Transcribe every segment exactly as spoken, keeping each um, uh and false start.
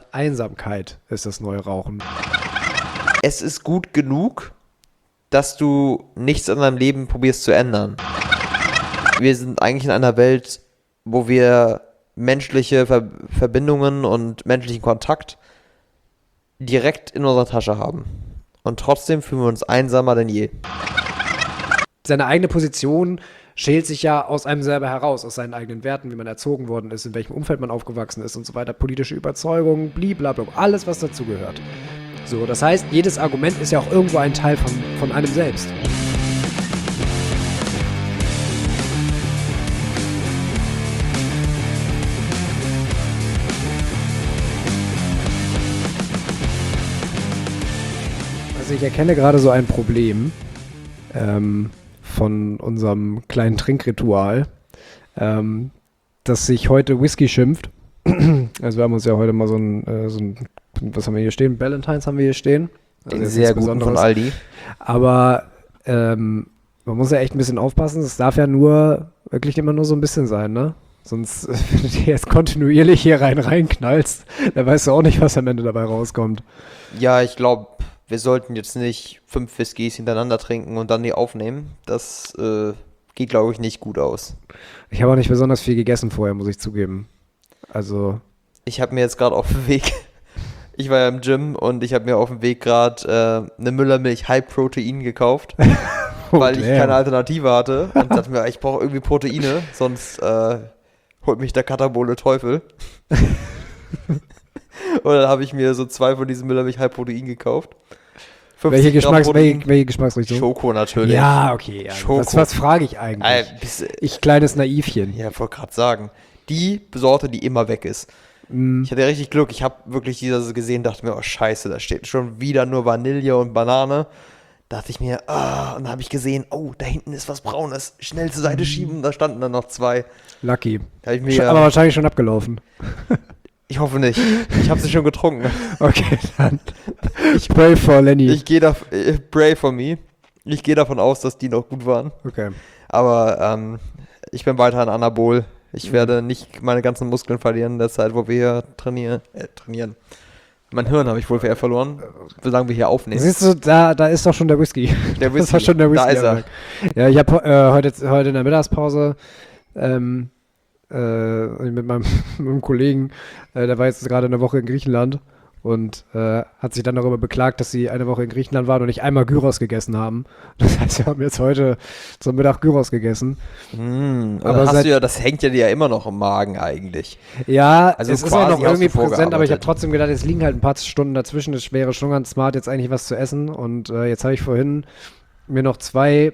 Einsamkeit ist das neue Rauchen. Es ist gut genug, dass du nichts in deinem Leben probierst zu ändern. Wir sind eigentlich in einer Welt, wo wir menschliche Ver- Verbindungen und menschlichen Kontakt direkt in unserer Tasche haben. Und trotzdem fühlen wir uns einsamer denn je. Seine eigene Position schält sich ja aus einem selber heraus, aus seinen eigenen Werten, wie man erzogen worden ist, in welchem Umfeld man aufgewachsen ist und so weiter, politische Überzeugungen, blablabla, alles, was dazugehört. So, das heißt, jedes Argument ist ja auch irgendwo ein Teil von, von einem selbst. Also ich erkenne gerade so ein Problem ähm, von unserem kleinen Trinkritual, ähm, dass sich heute Whisky schimpft. Also wir haben uns ja heute mal so ein, äh, so ein was haben wir hier stehen? Valentines haben wir hier stehen. Also Den sehr guten von Aldi. Aber ähm, man muss ja echt ein bisschen aufpassen. Es darf ja nur, wirklich immer nur so ein bisschen sein, ne? Sonst, wenn du dir jetzt kontinuierlich hier rein reinknallst, dann weißt du auch nicht, was am Ende dabei rauskommt. Ja, ich glaube, wir sollten jetzt nicht fünf Whiskys hintereinander trinken und dann die aufnehmen. Das äh, geht, glaube ich, nicht gut aus. Ich habe auch nicht besonders viel gegessen vorher, muss ich zugeben. Also. Ich habe mir jetzt gerade auf dem Weg, ich war ja im Gym und ich habe mir auf dem Weg gerade äh, eine Müllermilch High Protein gekauft, oh, weil ich damn. keine Alternative hatte und dachte mir, ich brauche irgendwie Proteine, sonst äh, holt mich der katabole Teufel. Und dann habe ich mir so zwei von diesen Müllermilch High Protein gekauft. Welche, Geschmacks, welche, welche Geschmacksrichtung? Schoko natürlich. Ja, okay. Ja. Schoko. Was, was frage ich eigentlich? Äh, bis, ich kleines Naivchen. Ja, wollte gerade sagen. Die Sorte, die immer weg ist. Mm. Ich hatte richtig Glück. Ich habe wirklich dieses gesehen, dachte mir, oh scheiße, da steht schon wieder nur Vanille und Banane. Dachte ich mir, ah, und dann habe ich gesehen, oh, da hinten ist was Braunes. Schnell zur Seite schieben, da standen dann noch zwei. Lucky. Da hab ich mir, Sch- aber wahrscheinlich schon abgelaufen. Ich hoffe nicht. Ich habe sie schon getrunken. Okay, dann. Ich pray for Lenny. Ich gehe da, äh, pray for me. Ich gehe davon aus, dass die noch gut waren. Okay. Aber ähm, ich bin weiter ein Anabol. Ich werde nicht meine ganzen Muskeln verlieren in der Zeit, wo wir hier trainieren. Äh, trainieren. Mein Hirn habe ich wohl eher verloren, solange wir hier aufnehmen. Siehst du, da, da ist doch schon der Whisky. Der Whisky, das war schon der Whisky. da ist er. Ja, ich habe äh, heute, heute in der Mittagspause ähm, äh, mit, meinem, mit meinem Kollegen, äh, der war jetzt gerade eine Woche in Griechenland und äh, hat sich dann darüber beklagt, dass sie eine Woche in Griechenland waren und nicht einmal Gyros gegessen haben. Das heißt, wir haben jetzt heute zum Mittag Gyros gegessen. Mm, aber aber hast seit, du ja, das hängt ja dir ja immer noch im Magen eigentlich. Ja, also es ist auch noch irgendwie präsent, aber ich habe vorgearbeitet. trotzen gedacht, es liegen halt ein paar Stunden dazwischen. Es wäre schon ganz smart, jetzt eigentlich was zu essen. Und äh, jetzt habe ich vorhin mir noch zwei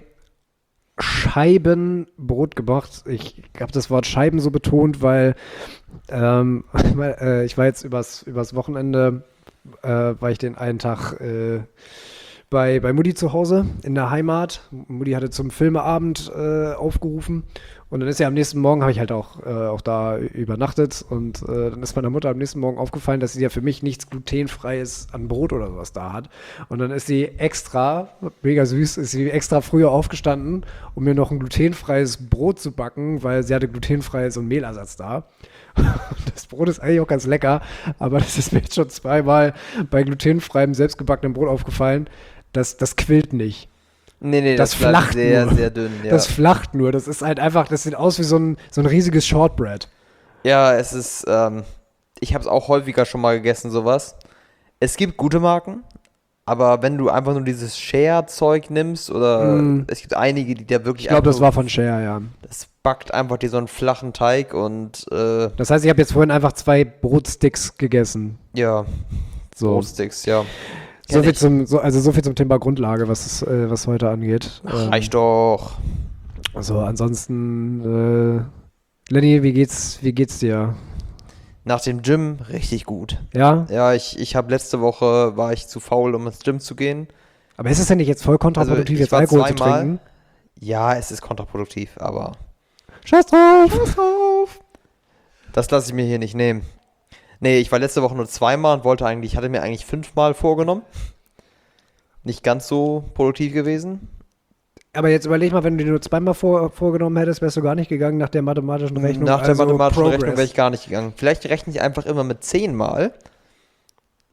Scheiben Brot gemacht. Ich habe das Wort Scheiben so betont, weil ähm, weil, äh, ich war jetzt übers, übers Wochenende, äh, war ich den einen Tag äh, bei, bei Mutti zu Hause in der Heimat. Mutti hatte zum Filmeabend äh, aufgerufen und dann ist ja am nächsten Morgen, habe ich halt auch, äh, auch da übernachtet und äh, dann ist meiner Mutter am nächsten Morgen aufgefallen, dass sie ja für mich nichts glutenfreies an Brot oder sowas da hat. Und dann ist sie extra, mega süß, ist sie extra früher aufgestanden, um mir noch ein glutenfreies Brot zu backen, weil sie hatte glutenfreies und Mehlersatz da. Das Brot ist eigentlich auch ganz lecker, aber das ist mir jetzt schon zweimal bei glutenfreiem, selbstgebackenem Brot aufgefallen. Das, das quillt nicht. Nee, nee, das, das, das flacht sehr, nur. sehr dünn. Ja. Das flacht nur. Das ist halt einfach, das sieht aus wie so ein, so ein riesiges Shortbread. Ja, es ist, ähm, ich habe es auch häufiger schon mal gegessen, sowas. Es gibt gute Marken, aber wenn du einfach nur dieses Share-Zeug nimmst oder Mm. es gibt einige, die da wirklich Ich glaube, das einfach war von Share, ja. das backt einfach dir so einen flachen Teig und äh, Das heißt, ich habe jetzt vorhin einfach zwei Brotsticks gegessen. ja, So. Brotsticks, ja. So viel zum, so, also so viel zum Thema Grundlage, was, es, äh, was heute angeht. Ach, reicht doch. Also ansonsten, äh, Lenny, wie geht's, wie geht's dir? Nach dem Gym richtig gut. Ja? Ja, ich, ich habe letzte Woche, war ich zu faul, um ins Gym zu gehen. Aber ist es denn nicht jetzt voll kontraproduktiv, ich jetzt war Alkohol zu zweimal- trinken? Ja, es ist kontraproduktiv, aber Scheiß drauf! Scheiß drauf! das lasse ich mir hier nicht nehmen. Nee, ich war letzte Woche nur zweimal und wollte eigentlich, hatte mir eigentlich fünfmal vorgenommen. Nicht ganz so produktiv gewesen. Aber jetzt überleg mal, wenn du dir nur zweimal vor, vorgenommen hättest, wärst du gar nicht gegangen nach der mathematischen Rechnung. Nach der also mathematischen Progress. Rechnung wäre ich gar nicht gegangen. Vielleicht rechne ich einfach immer mit zehnmal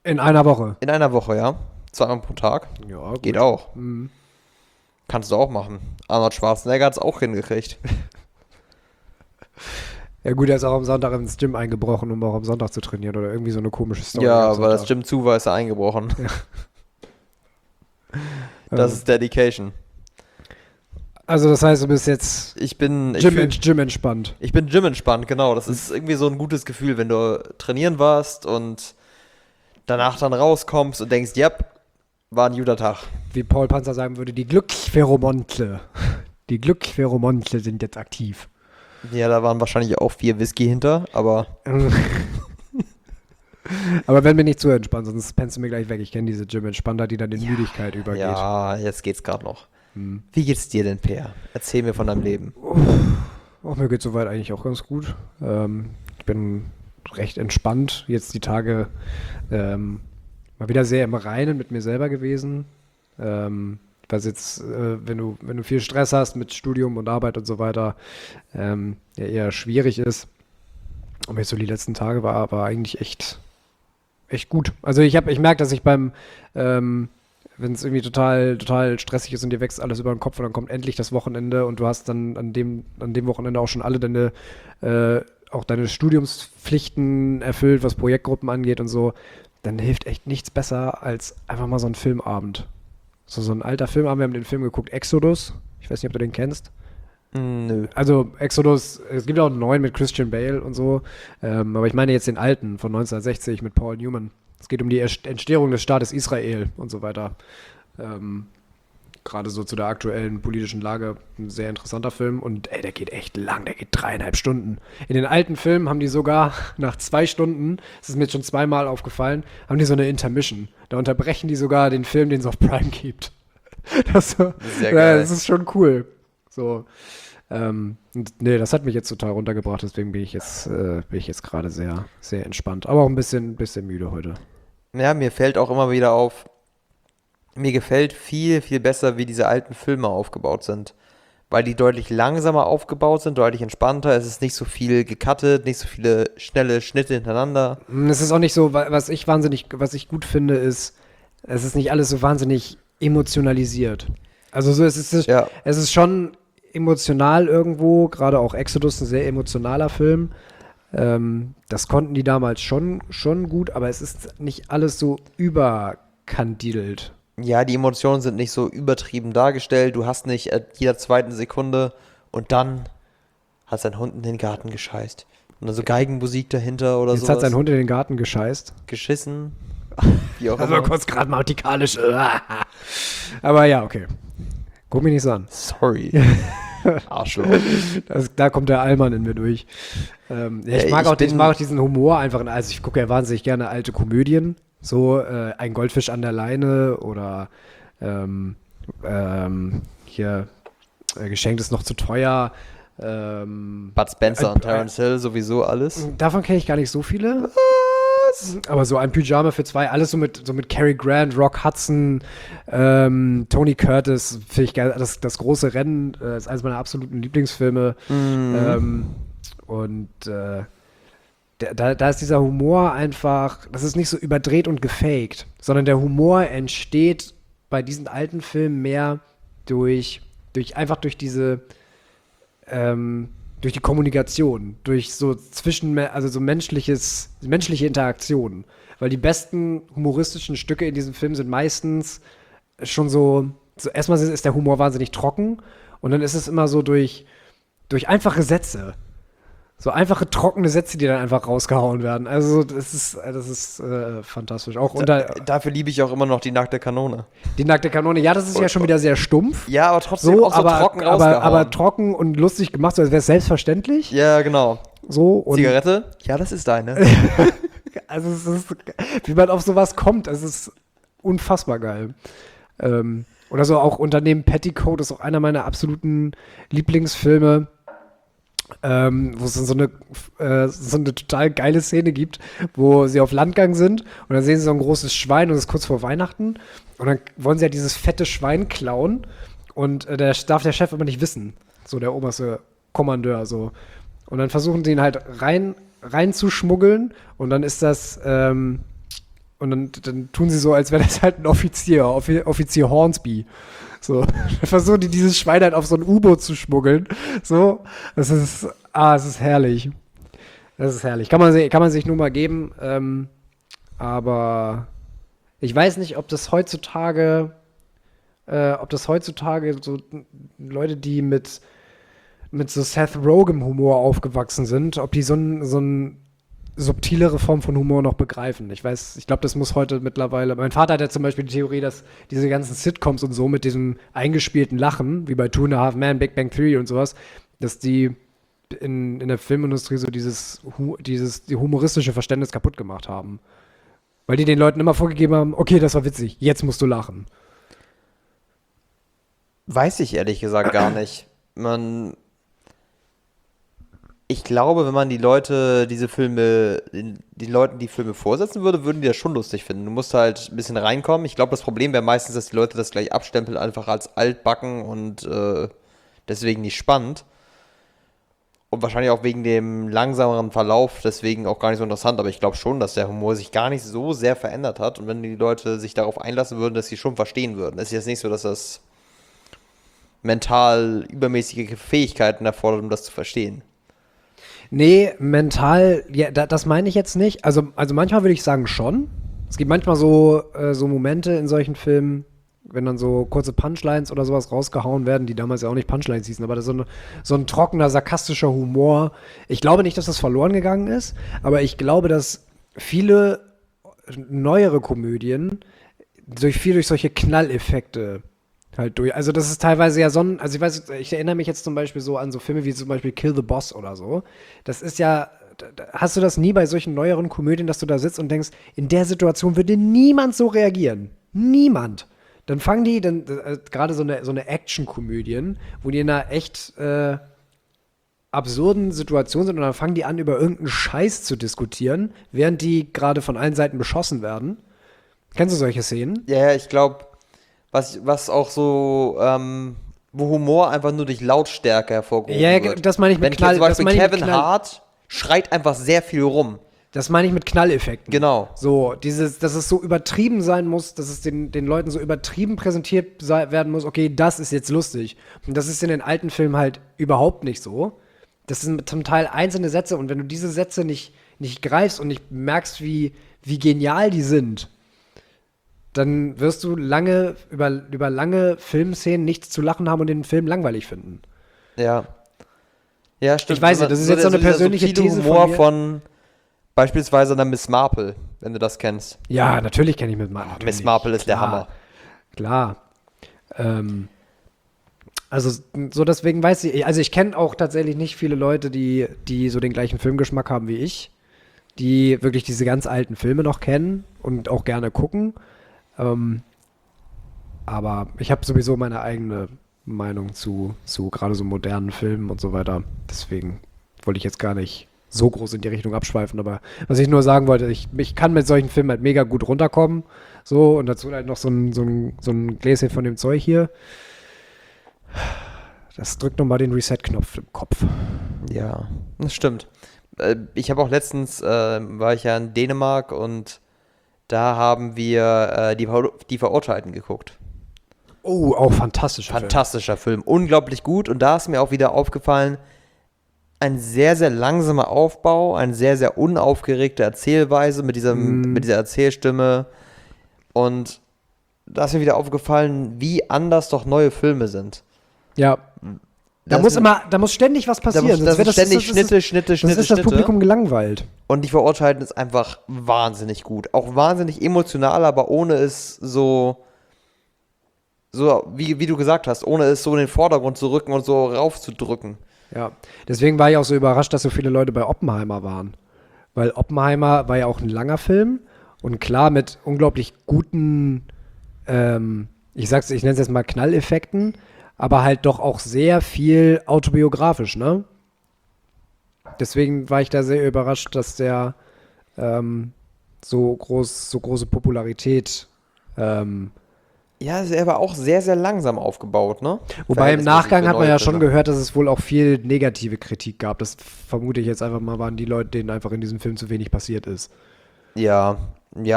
In einer Woche. In einer Woche, ja. Zweimal pro Tag. Ja, gut. Geht auch. Mhm. Kannst du auch machen. Arnold Schwarzenegger hat es auch hingekriegt. Ja gut, er ist auch am Sonntag ins Gym eingebrochen, um auch am Sonntag zu trainieren oder irgendwie so eine komische Story. Ja, am aber das Sonntag. Gym zu war, ist er eingebrochen. Das Ähm, ist Dedication. Also das heißt, du bist jetzt Ich bin, ich, Gym, fühl, Gym entspannt. ich bin Gym entspannt, genau. Das ist irgendwie so ein gutes Gefühl, wenn du trainieren warst und danach dann rauskommst und denkst, ja, war ein guter Tag. Wie Paul Panzer sagen würde, die Glückspheromonte. Die Glückspheromonte sind jetzt aktiv. Ja, da waren wahrscheinlich auch vier Whisky hinter, aber Aber wenn mir nicht zu entspannt, sonst pennst du mir gleich weg. Ich kenne diese Gym-Entspanntheit, die dann in Müdigkeit übergeht. ja, jetzt geht's gerade noch. Hm. Wie geht's dir denn, Peer? Erzähl mir von deinem Leben. Auch mir geht soweit eigentlich auch ganz gut. Ähm, ich bin recht entspannt. Jetzt die Tage ähm, mal wieder sehr im Reinen mit mir selber gewesen. Ähm, was jetzt, äh, wenn du, wenn du viel Stress hast mit Studium und Arbeit und so weiter, ähm, ja eher schwierig ist. Aber jetzt so die letzten Tage war, war eigentlich echt, echt gut. Also ich habe, ich merke, dass ich beim, ähm, wenn es irgendwie total, total stressig ist und dir wächst alles über den Kopf und dann kommt endlich das Wochenende und du hast dann an dem, an dem Wochenende auch schon alle deine, äh, auch deine Studiumspflichten erfüllt, was Projektgruppen angeht und so, dann hilft echt nichts besser als einfach mal so ein Filmabend. So, so ein alter Filmabend, wir haben den Film geguckt, Exodus. Ich weiß nicht, ob du den kennst. Mm, Nö. Also Exodus, es gibt auch einen neuen mit Christian Bale und so, ähm, aber ich meine jetzt den alten von neunzehnhundertsechzig mit Paul Newman. Es geht um die Erst- Entstehung des Staates Israel und so weiter. Ähm, Gerade so zu der aktuellen politischen Lage ein sehr interessanter Film und ey, der geht echt lang, der geht dreieinhalb Stunden. In den alten Filmen haben die sogar nach zwei Stunden, das ist mir jetzt schon zweimal aufgefallen, haben die so eine Intermission. Da unterbrechen die sogar den Film, den es auf Prime gibt. Das, so, Das ist sehr ja, geil. das ist schon cool. So, ähm, und nee, das hat mich jetzt total runtergebracht, deswegen bin ich jetzt, äh, bin ich jetzt gerade sehr, sehr entspannt. Aber auch ein bisschen, bisschen müde heute. Ja, mir fällt auch immer wieder auf, mir gefällt viel, viel besser, wie diese alten Filme aufgebaut sind. Weil die deutlich langsamer aufgebaut sind, deutlich entspannter. Es ist nicht so viel gecuttet, nicht so viele schnelle Schnitte hintereinander. Mm, Es ist auch nicht so, wa- was ich wahnsinnig, was ich gut finde, ist, es ist nicht alles so wahnsinnig emotionalisiert. Also so, es ist, Ja. es ist schon emotional irgendwo, gerade auch Exodus, ein sehr emotionaler Film. Ähm, das konnten die damals schon, schon gut, aber es ist nicht alles so überkandidelt. Ja, die Emotionen sind nicht so übertrieben dargestellt. Du hast nicht at jeder zweiten Sekunde und dann hat sein Hund in den Garten gescheißt. Und dann so Geigenmusik dahinter oder Jetzt sowas. hat sein Hund in den Garten gescheißt. Geschissen. Wie auch Also immer. kurz grammatikalisch. Aber ja, okay. Guck mich nicht so an. Sorry. Arschloch. Das, da kommt der Allmann in mir durch. Ähm, ja, ich, Ja, mag ich auch, ich bin- mag auch diesen Humor einfach. Also ich gucke ja wahnsinnig gerne alte Komödien. So äh, Ein Goldfisch an der Leine oder ähm, ähm, hier äh, Geschenkt ist noch zu teuer. Ähm, Bud Spencer Äh, und Terence Hill sowieso alles. davon kenne ich gar nicht so viele. Aber so ein Pyjama für zwei, alles so mit, so mit Cary Grant, Rock Hudson, ähm, Tony Curtis, finde ich geil. Das, das große Rennen äh, ist eines meiner absoluten Lieblingsfilme. Mhm. Ähm, und äh, der, da, da ist dieser Humor einfach, das ist nicht so überdreht und gefaked, sondern der Humor entsteht bei diesen alten Filmen mehr durch, durch einfach durch diese ähm, durch die Kommunikation, durch so zwischen, also so menschliches, menschliche Interaktion. Weil die besten humoristischen Stücke in diesem Film sind meistens schon so, so erstmal ist der Humor wahnsinnig trocken und dann ist es immer so durch, durch einfache Sätze. So einfache, trockene Sätze, die dann einfach rausgehauen werden. Also das ist, das ist äh, fantastisch. Auch unter Dafür liebe ich auch immer noch die nackte Kanone. die nackte Kanone. Ja, das ist ja schon wieder sehr stumpf. Ja, aber trotzdem So, auch so aber, trocken aber, rausgehauen. aber trocken und lustig gemacht, so als wäre es selbstverständlich. Ja, genau. So, und Zigarette? Ja, das ist deine. also es ist, wie man auf sowas kommt, es ist unfassbar geil. Ähm, oder so auch Unternehmen Petticoat ist auch einer meiner absoluten Lieblingsfilme, ähm, wo es so eine, äh, so eine total geile Szene gibt, wo sie auf Landgang sind und dann sehen sie so ein großes Schwein und es ist kurz vor Weihnachten und dann wollen sie ja dieses fette Schwein klauen und äh, der darf der Chef aber nicht wissen, so der oberste Kommandeur so. Und dann versuchen sie ihn halt rein, rein zu schmuggeln und dann ist das, ähm, Und dann, dann tun sie so, als wäre das halt ein Offizier, Offi- Offizier Hornsby. So, dann versuchen die dieses Schwein halt auf so ein U-Boot zu schmuggeln. So, das ist, ah, es ist herrlich. Das ist herrlich. Kann man, si- kann man sich nur mal geben. Ähm, aber ich weiß nicht, ob das heutzutage, äh, ob das heutzutage so Leute, die mit, mit so Seth Rogen-Humor aufgewachsen sind, ob die so ein, so ein subtilere Form von Humor noch begreifen. Ich weiß, ich glaube, das muss heute mittlerweile. Mein Vater hat ja zum Beispiel die Theorie, dass diese ganzen Sitcoms und so mit diesem eingespielten Lachen, wie bei Two and a Half Men, Big Bang Theory und sowas, dass die in, in der Filmindustrie so dieses, hu- dieses die humoristische Verständnis kaputt gemacht haben. Weil die den Leuten immer vorgegeben haben, okay, das war witzig, jetzt musst du lachen. Weiß ich ehrlich gesagt gar nicht. Man, ich glaube, wenn man die Leute diese Filme, den, den Leuten die Filme vorsetzen würde, würden die das schon lustig finden. Du musst halt ein bisschen reinkommen. Ich glaube, das Problem wäre meistens, dass die Leute das gleich abstempeln, einfach als altbacken und äh, deswegen nicht spannend. Und wahrscheinlich auch wegen dem langsameren Verlauf, deswegen auch gar nicht so interessant. Aber ich glaube schon, dass der Humor sich gar nicht so sehr verändert hat. Und wenn die Leute sich darauf einlassen würden, dass sie schon verstehen würden. Es ist jetzt nicht so, dass das mental übermäßige Fähigkeiten erfordert, um das zu verstehen. Nee, mental, ja, da, das meine ich jetzt nicht. Also, also manchmal würde ich sagen schon. Es gibt manchmal so, äh, so Momente in solchen Filmen, wenn dann so kurze Punchlines oder sowas rausgehauen werden, die damals ja auch nicht Punchlines hießen, aber das ist so, eine, so ein trockener, sarkastischer Humor. Ich glaube nicht, dass das verloren gegangen ist, aber ich glaube, dass viele neuere Komödien durch viel durch solche Knalleffekte halt durch. Also das ist teilweise ja so ein, also ich weiß, ich erinnere mich jetzt zum Beispiel so an so Filme wie zum Beispiel Kill the Boss oder so. Das ist ja, hast du das nie bei solchen neueren Komödien, dass du da sitzt und denkst, in der Situation würde niemand so reagieren. Niemand. Dann fangen die, dann äh, gerade so eine, so eine Action-Komödien, wo die in einer echt äh, absurden Situation sind und dann fangen die an, über irgendeinen Scheiß zu diskutieren, während die gerade von allen Seiten beschossen werden. Kennst du solche Szenen? Ja, ja, ich glaube, was, was auch so, ähm, wo Humor einfach nur durch Lautstärke hervorgehoben Ja, wird. das meine ich mit Wenn Knall- zum das Beispiel meine ich mit Kevin Knall- Hart schreit einfach sehr viel rum. Das meine ich mit Knalleffekten. Genau. So, dieses, dass es so übertrieben sein muss, dass es den, den Leuten so übertrieben präsentiert sei, werden muss, okay, das ist jetzt lustig. Und das ist in den alten Filmen halt überhaupt nicht so. Das sind zum Teil einzelne Sätze und wenn du diese Sätze nicht, nicht greifst und nicht merkst, wie, wie genial die sind, dann wirst du lange, über, über lange Filmszenen nichts zu lachen haben und den Film langweilig finden. Ja. Ja, stimmt. Ich weiß nicht, das ist jetzt so eine dieser persönliche subtile These Humor von mir. von beispielsweise einer Miss Marple, wenn du das kennst. Ja, natürlich kenne ich Miss Marple. Miss Marple ist der Klar. Hammer. Klar. Ähm, also so deswegen weiß ich, also ich kenne auch tatsächlich nicht viele Leute, die, die so den gleichen Filmgeschmack haben wie ich, die wirklich diese ganz alten Filme noch kennen und auch gerne gucken. Ähm, aber ich habe sowieso meine eigene Meinung zu, zu gerade so modernen Filmen und so weiter. Deswegen wollte ich jetzt gar nicht so groß in die Richtung abschweifen, aber was ich nur sagen wollte, ich, ich kann mit solchen Filmen halt mega gut runterkommen. So, und dazu halt noch so ein, so ein, so ein Gläschen von dem Zeug hier. Das drückt nochmal den Reset-Knopf im Kopf. Ja, das stimmt. Äh, Ich habe auch letztens, äh, war ich ja in Dänemark und da haben wir äh, die, Ver die Verurteilten geguckt. Oh, auch fantastischer Film. Fantastischer Film, unglaublich gut. Und da ist mir auch wieder aufgefallen, ein sehr, sehr langsamer Aufbau, eine sehr, sehr unaufgeregte Erzählweise mit, diesem, Mm. mit dieser Erzählstimme. Und da ist mir wieder aufgefallen, wie anders doch neue Filme sind. Ja. Da Das muss ist- immer, da muss ständig was Da passieren. muss, sonst das wird ist ständig das, das, Schnitte, das, Schnitte, das Schnitte, ist das Schnitte. Publikum gelangweilt. Und die Verurteilten ist einfach wahnsinnig gut. Auch wahnsinnig emotional, aber ohne es so, so wie, wie du gesagt hast, ohne es so in den Vordergrund zu rücken und so raufzudrücken. Ja, deswegen war ich auch so überrascht, dass so viele Leute bei Oppenheimer waren. Weil Oppenheimer war ja auch ein langer Film und klar mit unglaublich guten, ähm, ich sag's, ich nenne es jetzt mal Knalleffekten, aber halt doch auch sehr viel autobiografisch, ne? Deswegen war ich da sehr überrascht, dass der ähm, so groß, so große Popularität ähm, Ja, er war auch sehr, sehr langsam aufgebaut, ne? Wobei im Verhältnismäßig Nachgang für hat man neue ja schon Filme. gehört, dass es wohl auch viel negative Kritik gab. Das vermute ich jetzt einfach mal, waren die Leute, denen einfach in diesem Film zu wenig passiert ist. Ja, ja,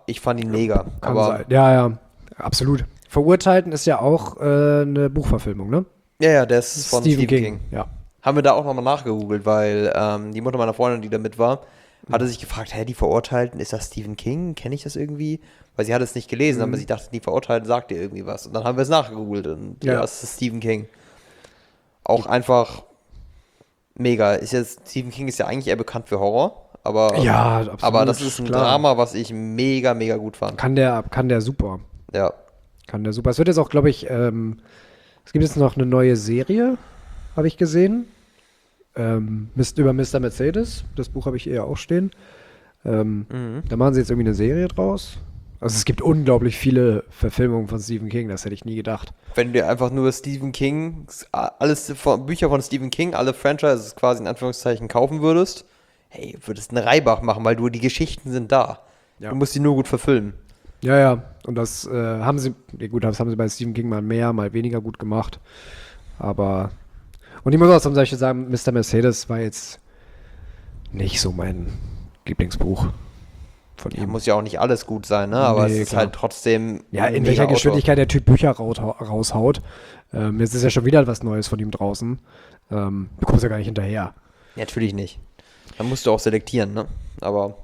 ich fand ihn mega. Kann aber sein. Ja, ja, absolut. Verurteilten ist ja auch äh, eine Buchverfilmung, ne? Ja, ja, der ist von Stephen, Stephen King. King. Ja. Haben wir da auch nochmal nachgegoogelt, weil ähm, die Mutter meiner Freundin, die da mit war, hatte mhm. sich gefragt, hä, die Verurteilten, ist das Stephen King? Kenne ich das irgendwie? Weil sie hat es nicht gelesen, mhm. aber sie dachte, die Verurteilten sagt ihr irgendwie was. Und dann haben wir es nachgegoogelt und ja, es ist Stephen King. Auch einfach mega. Ist jetzt, Stephen King ist ja eigentlich eher bekannt für Horror, aber, ja, absolut, aber das ist ein klar. Drama, was ich mega, mega gut fand. Kann der, kann der super. Ja. Kann der super. Es wird jetzt auch, glaube ich, ähm, es gibt jetzt noch eine neue Serie, habe ich gesehen. Ähm, über Mister Mercedes. Das Buch habe ich eher auch stehen. Ähm, mhm. Da machen sie jetzt irgendwie eine Serie draus. Also es gibt unglaublich viele Verfilmungen von Stephen King, das hätte ich nie gedacht. Wenn du einfach nur Stephen King, alles von, Bücher von Stephen King, alle Franchises quasi in Anführungszeichen kaufen würdest, hey, würdest eine Reibach machen, weil du die Geschichten sind da. Ja. Du musst die nur gut verfilmen. Ja, ja. Und das äh, haben sie, ja gut, das haben sie bei Stephen King mal mehr, mal weniger gut gemacht. Aber, und ich muss auch zum Beispiel sagen, Mister Mercedes war jetzt nicht so mein Lieblingsbuch von ihm. Ja, muss ja auch nicht alles gut sein, ne? Aber nee, es ist klar. Halt trotzdem. Ja, in welcher Geschwindigkeit der Typ Bücher raushaut. Ähm, jetzt ist ja schon wieder was Neues von ihm draußen. Ähm, du kommst ja gar nicht hinterher. Ja, natürlich nicht. Dann musst du auch selektieren, ne? Aber.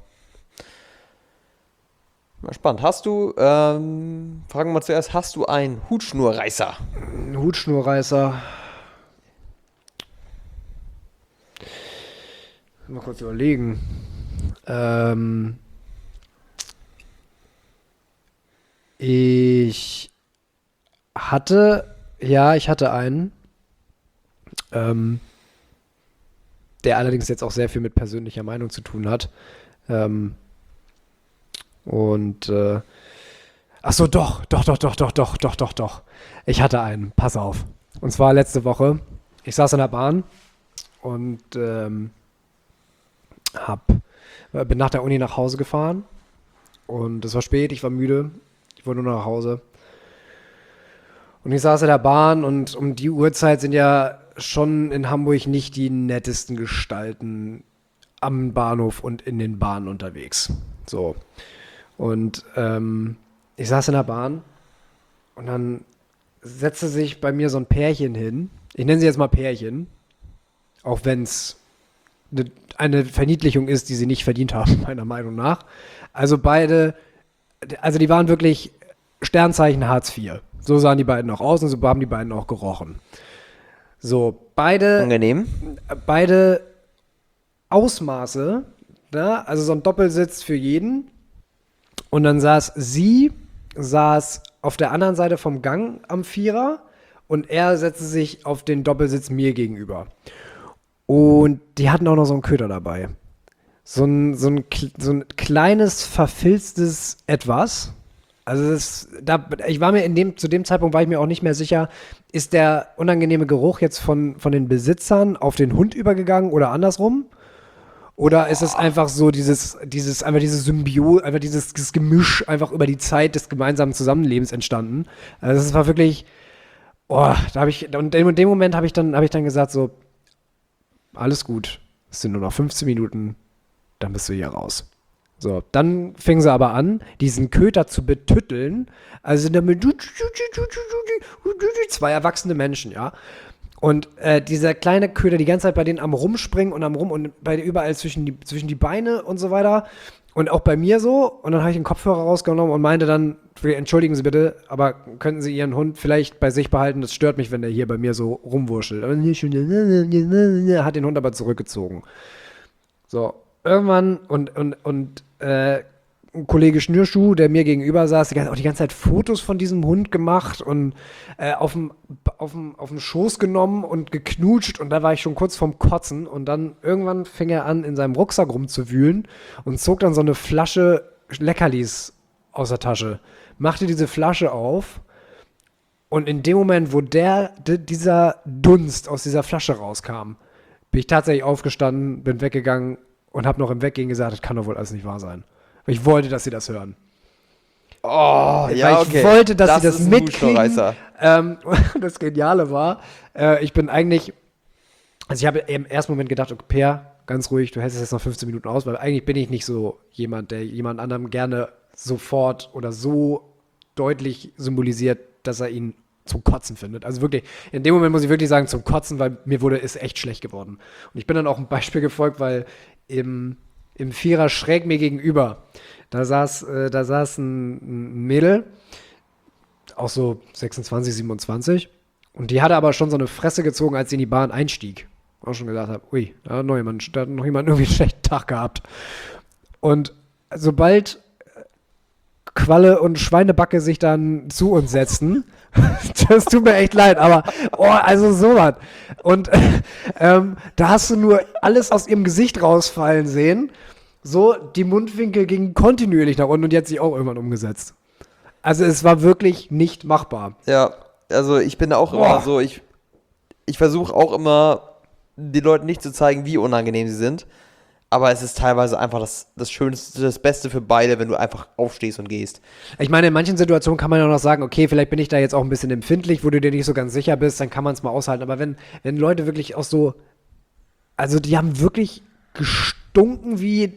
Mal spannend. Hast du, ähm, fragen wir mal zuerst, hast du einen Hutschnurreißer? Ein Hutschnurreißer. Mal kurz überlegen. Ähm, ich hatte, ja, ich hatte einen, ähm, der allerdings jetzt auch sehr viel mit persönlicher Meinung zu tun hat. Ähm, Und, äh, ach so, doch, doch, doch, doch, doch, doch, doch, doch, doch. Ich hatte einen, pass auf. Und zwar letzte Woche. Ich saß in der Bahn und ähm, hab, bin nach der Uni nach Hause gefahren. Und es war spät, ich war müde. Ich wollte nur nach Hause. Und ich saß in der Bahn und um die Uhrzeit sind ja schon in Hamburg nicht die nettesten Gestalten am Bahnhof und in den Bahnen unterwegs. So. Und ähm, ich saß in der Bahn und dann setzte sich bei mir so ein Pärchen hin. Ich nenne sie jetzt mal Pärchen, auch wenn es eine, eine Verniedlichung ist, die sie nicht verdient haben, meiner Meinung nach. Also beide, also die waren wirklich Sternzeichen Hartz vier. So sahen die beiden auch aus und so haben die beiden auch gerochen. So, beide, angenehm. Beide Ausmaße, ne? Also so ein Doppelsitz für jeden. Und dann saß sie, saß auf der anderen Seite vom Gang am Vierer und er setzte sich auf den Doppelsitz mir gegenüber. Und die hatten auch noch so einen Köder dabei. So ein, so ein, so ein kleines, verfilztes Etwas. Also das, da, ich war mir in dem, zu dem Zeitpunkt war ich mir auch nicht mehr sicher, ist der unangenehme Geruch jetzt von, von den Besitzern auf den Hund übergegangen oder andersrum? Oder ist es einfach so dieses, dieses, einfach diese Symbiose, einfach dieses, dieses Gemisch einfach über die Zeit des gemeinsamen Zusammenlebens entstanden? Also es war wirklich, oh, da habe ich, und in dem Moment habe ich dann, habe ich dann gesagt so, alles gut, es sind nur noch fünfzehn Minuten, dann bist du hier raus. So, dann fing sie aber an, diesen Köter zu betütteln, also damit zwei erwachsene Menschen, ja. Und äh, dieser kleine Köder die ganze Zeit bei denen am Rumspringen und am Rum und bei überall zwischen die, zwischen die Beine und so weiter. Und auch bei mir so. Und dann habe ich den Kopfhörer rausgenommen und meinte dann, entschuldigen Sie bitte, aber könnten Sie Ihren Hund vielleicht bei sich behalten? Das stört mich, wenn der hier bei mir so rumwurschtelt. Hat den Hund aber zurückgezogen. So, irgendwann und, und, und äh, ein Kollege Schnürschuh, der mir gegenüber saß, die ganze, auch die ganze Zeit Fotos von diesem Hund gemacht und äh, auf dem auf dem auf dem Schoß genommen und geknutscht und da war ich schon kurz vorm Kotzen und dann irgendwann fing er an, in seinem Rucksack rumzuwühlen und zog dann so eine Flasche Leckerlis aus der Tasche, machte diese Flasche auf und in dem Moment, wo der d- dieser Dunst aus dieser Flasche rauskam, bin ich tatsächlich aufgestanden, bin weggegangen und habe noch im Weggehen gesagt, das kann doch wohl alles nicht wahr sein. Ich wollte, dass sie das hören. Oh, ja, ich okay. wollte, dass das sie das ist ein mitkriegen. Ähm, das Geniale war, äh, ich bin eigentlich, also ich habe im ersten Moment gedacht, okay, Per, ganz ruhig, du hältst es jetzt noch fünfzehn Minuten aus, weil eigentlich bin ich nicht so jemand, der jemand anderem gerne sofort oder so deutlich symbolisiert, dass er ihn zum Kotzen findet. Also wirklich, in dem Moment muss ich wirklich sagen, zum Kotzen, weil mir wurde, ist echt schlecht geworden. Und ich bin dann auch ein Beispiel gefolgt, weil im, im Vierer schräg mir gegenüber, da saß, äh, da saß ein, ein Mädel, auch so sechsundzwanzig, siebenundzwanzig, und die hatte aber schon so eine Fresse gezogen, als sie in die Bahn einstieg. Auch schon gedacht habe, ui, da hat noch jemand, da hat noch jemand irgendwie einen schlechten Tag gehabt. Und sobald Qualle und Schweinebacke sich dann zu uns setzten, das tut mir echt leid, aber oh, also sowas. Und ähm, da hast du nur alles aus ihrem Gesicht rausfallen sehen. So, die Mundwinkel gingen kontinuierlich nach unten und die hat sich auch irgendwann umgesetzt. Also es war wirklich nicht machbar. Ja, also ich bin auch Boah. immer so, ich, ich versuche auch immer, den Leuten nicht zu zeigen, wie unangenehm sie sind. Aber es ist teilweise einfach das, das Schönste, das Beste für beide, wenn du einfach aufstehst und gehst. Ich meine, in manchen Situationen kann man ja noch sagen, okay, vielleicht bin ich da jetzt auch ein bisschen empfindlich, wo du dir nicht so ganz sicher bist, dann kann man es mal aushalten. Aber wenn, wenn Leute wirklich auch so, also die haben wirklich gestunken wie,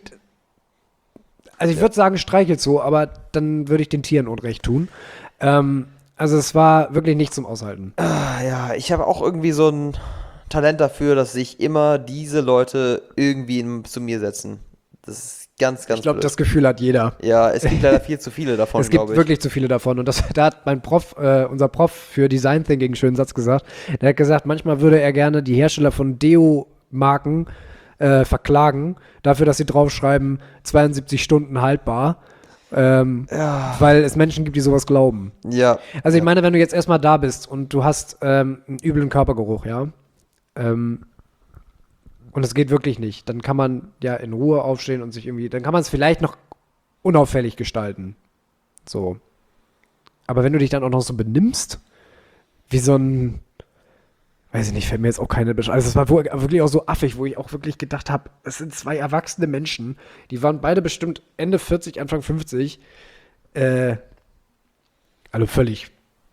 also ich Ja. würde sagen streichelt so, aber dann würde ich den Tieren Unrecht tun. Ähm, also es war wirklich nicht zum Aushalten. Ah, ja, ich habe auch irgendwie so ein Talent dafür, dass sich immer diese Leute irgendwie in, zu mir setzen. Das ist ganz, ganz Ich glaube, blöd. das Gefühl hat jeder. Ja, es gibt leider viel zu viele davon, Es gibt glaube ich. wirklich zu viele davon. Und das, da hat mein Prof, äh, unser Prof für Design Thinking einen schönen Satz gesagt. Der hat gesagt, manchmal würde er gerne die Hersteller von Deo-Marken äh, verklagen, dafür, dass sie draufschreiben, zweiundsiebzig Stunden haltbar. Ähm, Ja. Weil es Menschen gibt, die sowas glauben. Ja. Also ich ja. meine, wenn du jetzt erstmal da bist und du hast ähm, einen üblen Körpergeruch, ja, ähm, und es geht wirklich nicht, dann kann man ja in Ruhe aufstehen und sich irgendwie, dann kann man es vielleicht noch unauffällig gestalten. So. Aber wenn du dich dann auch noch so benimmst, wie so ein, weiß ich nicht, fällt mir jetzt auch keine Beschreibung. Also es war wohl- wirklich auch so affig, wo ich auch wirklich gedacht habe, es sind zwei erwachsene Menschen, die waren beide bestimmt Ende vierzig, Anfang fünfzig, äh, also völlig.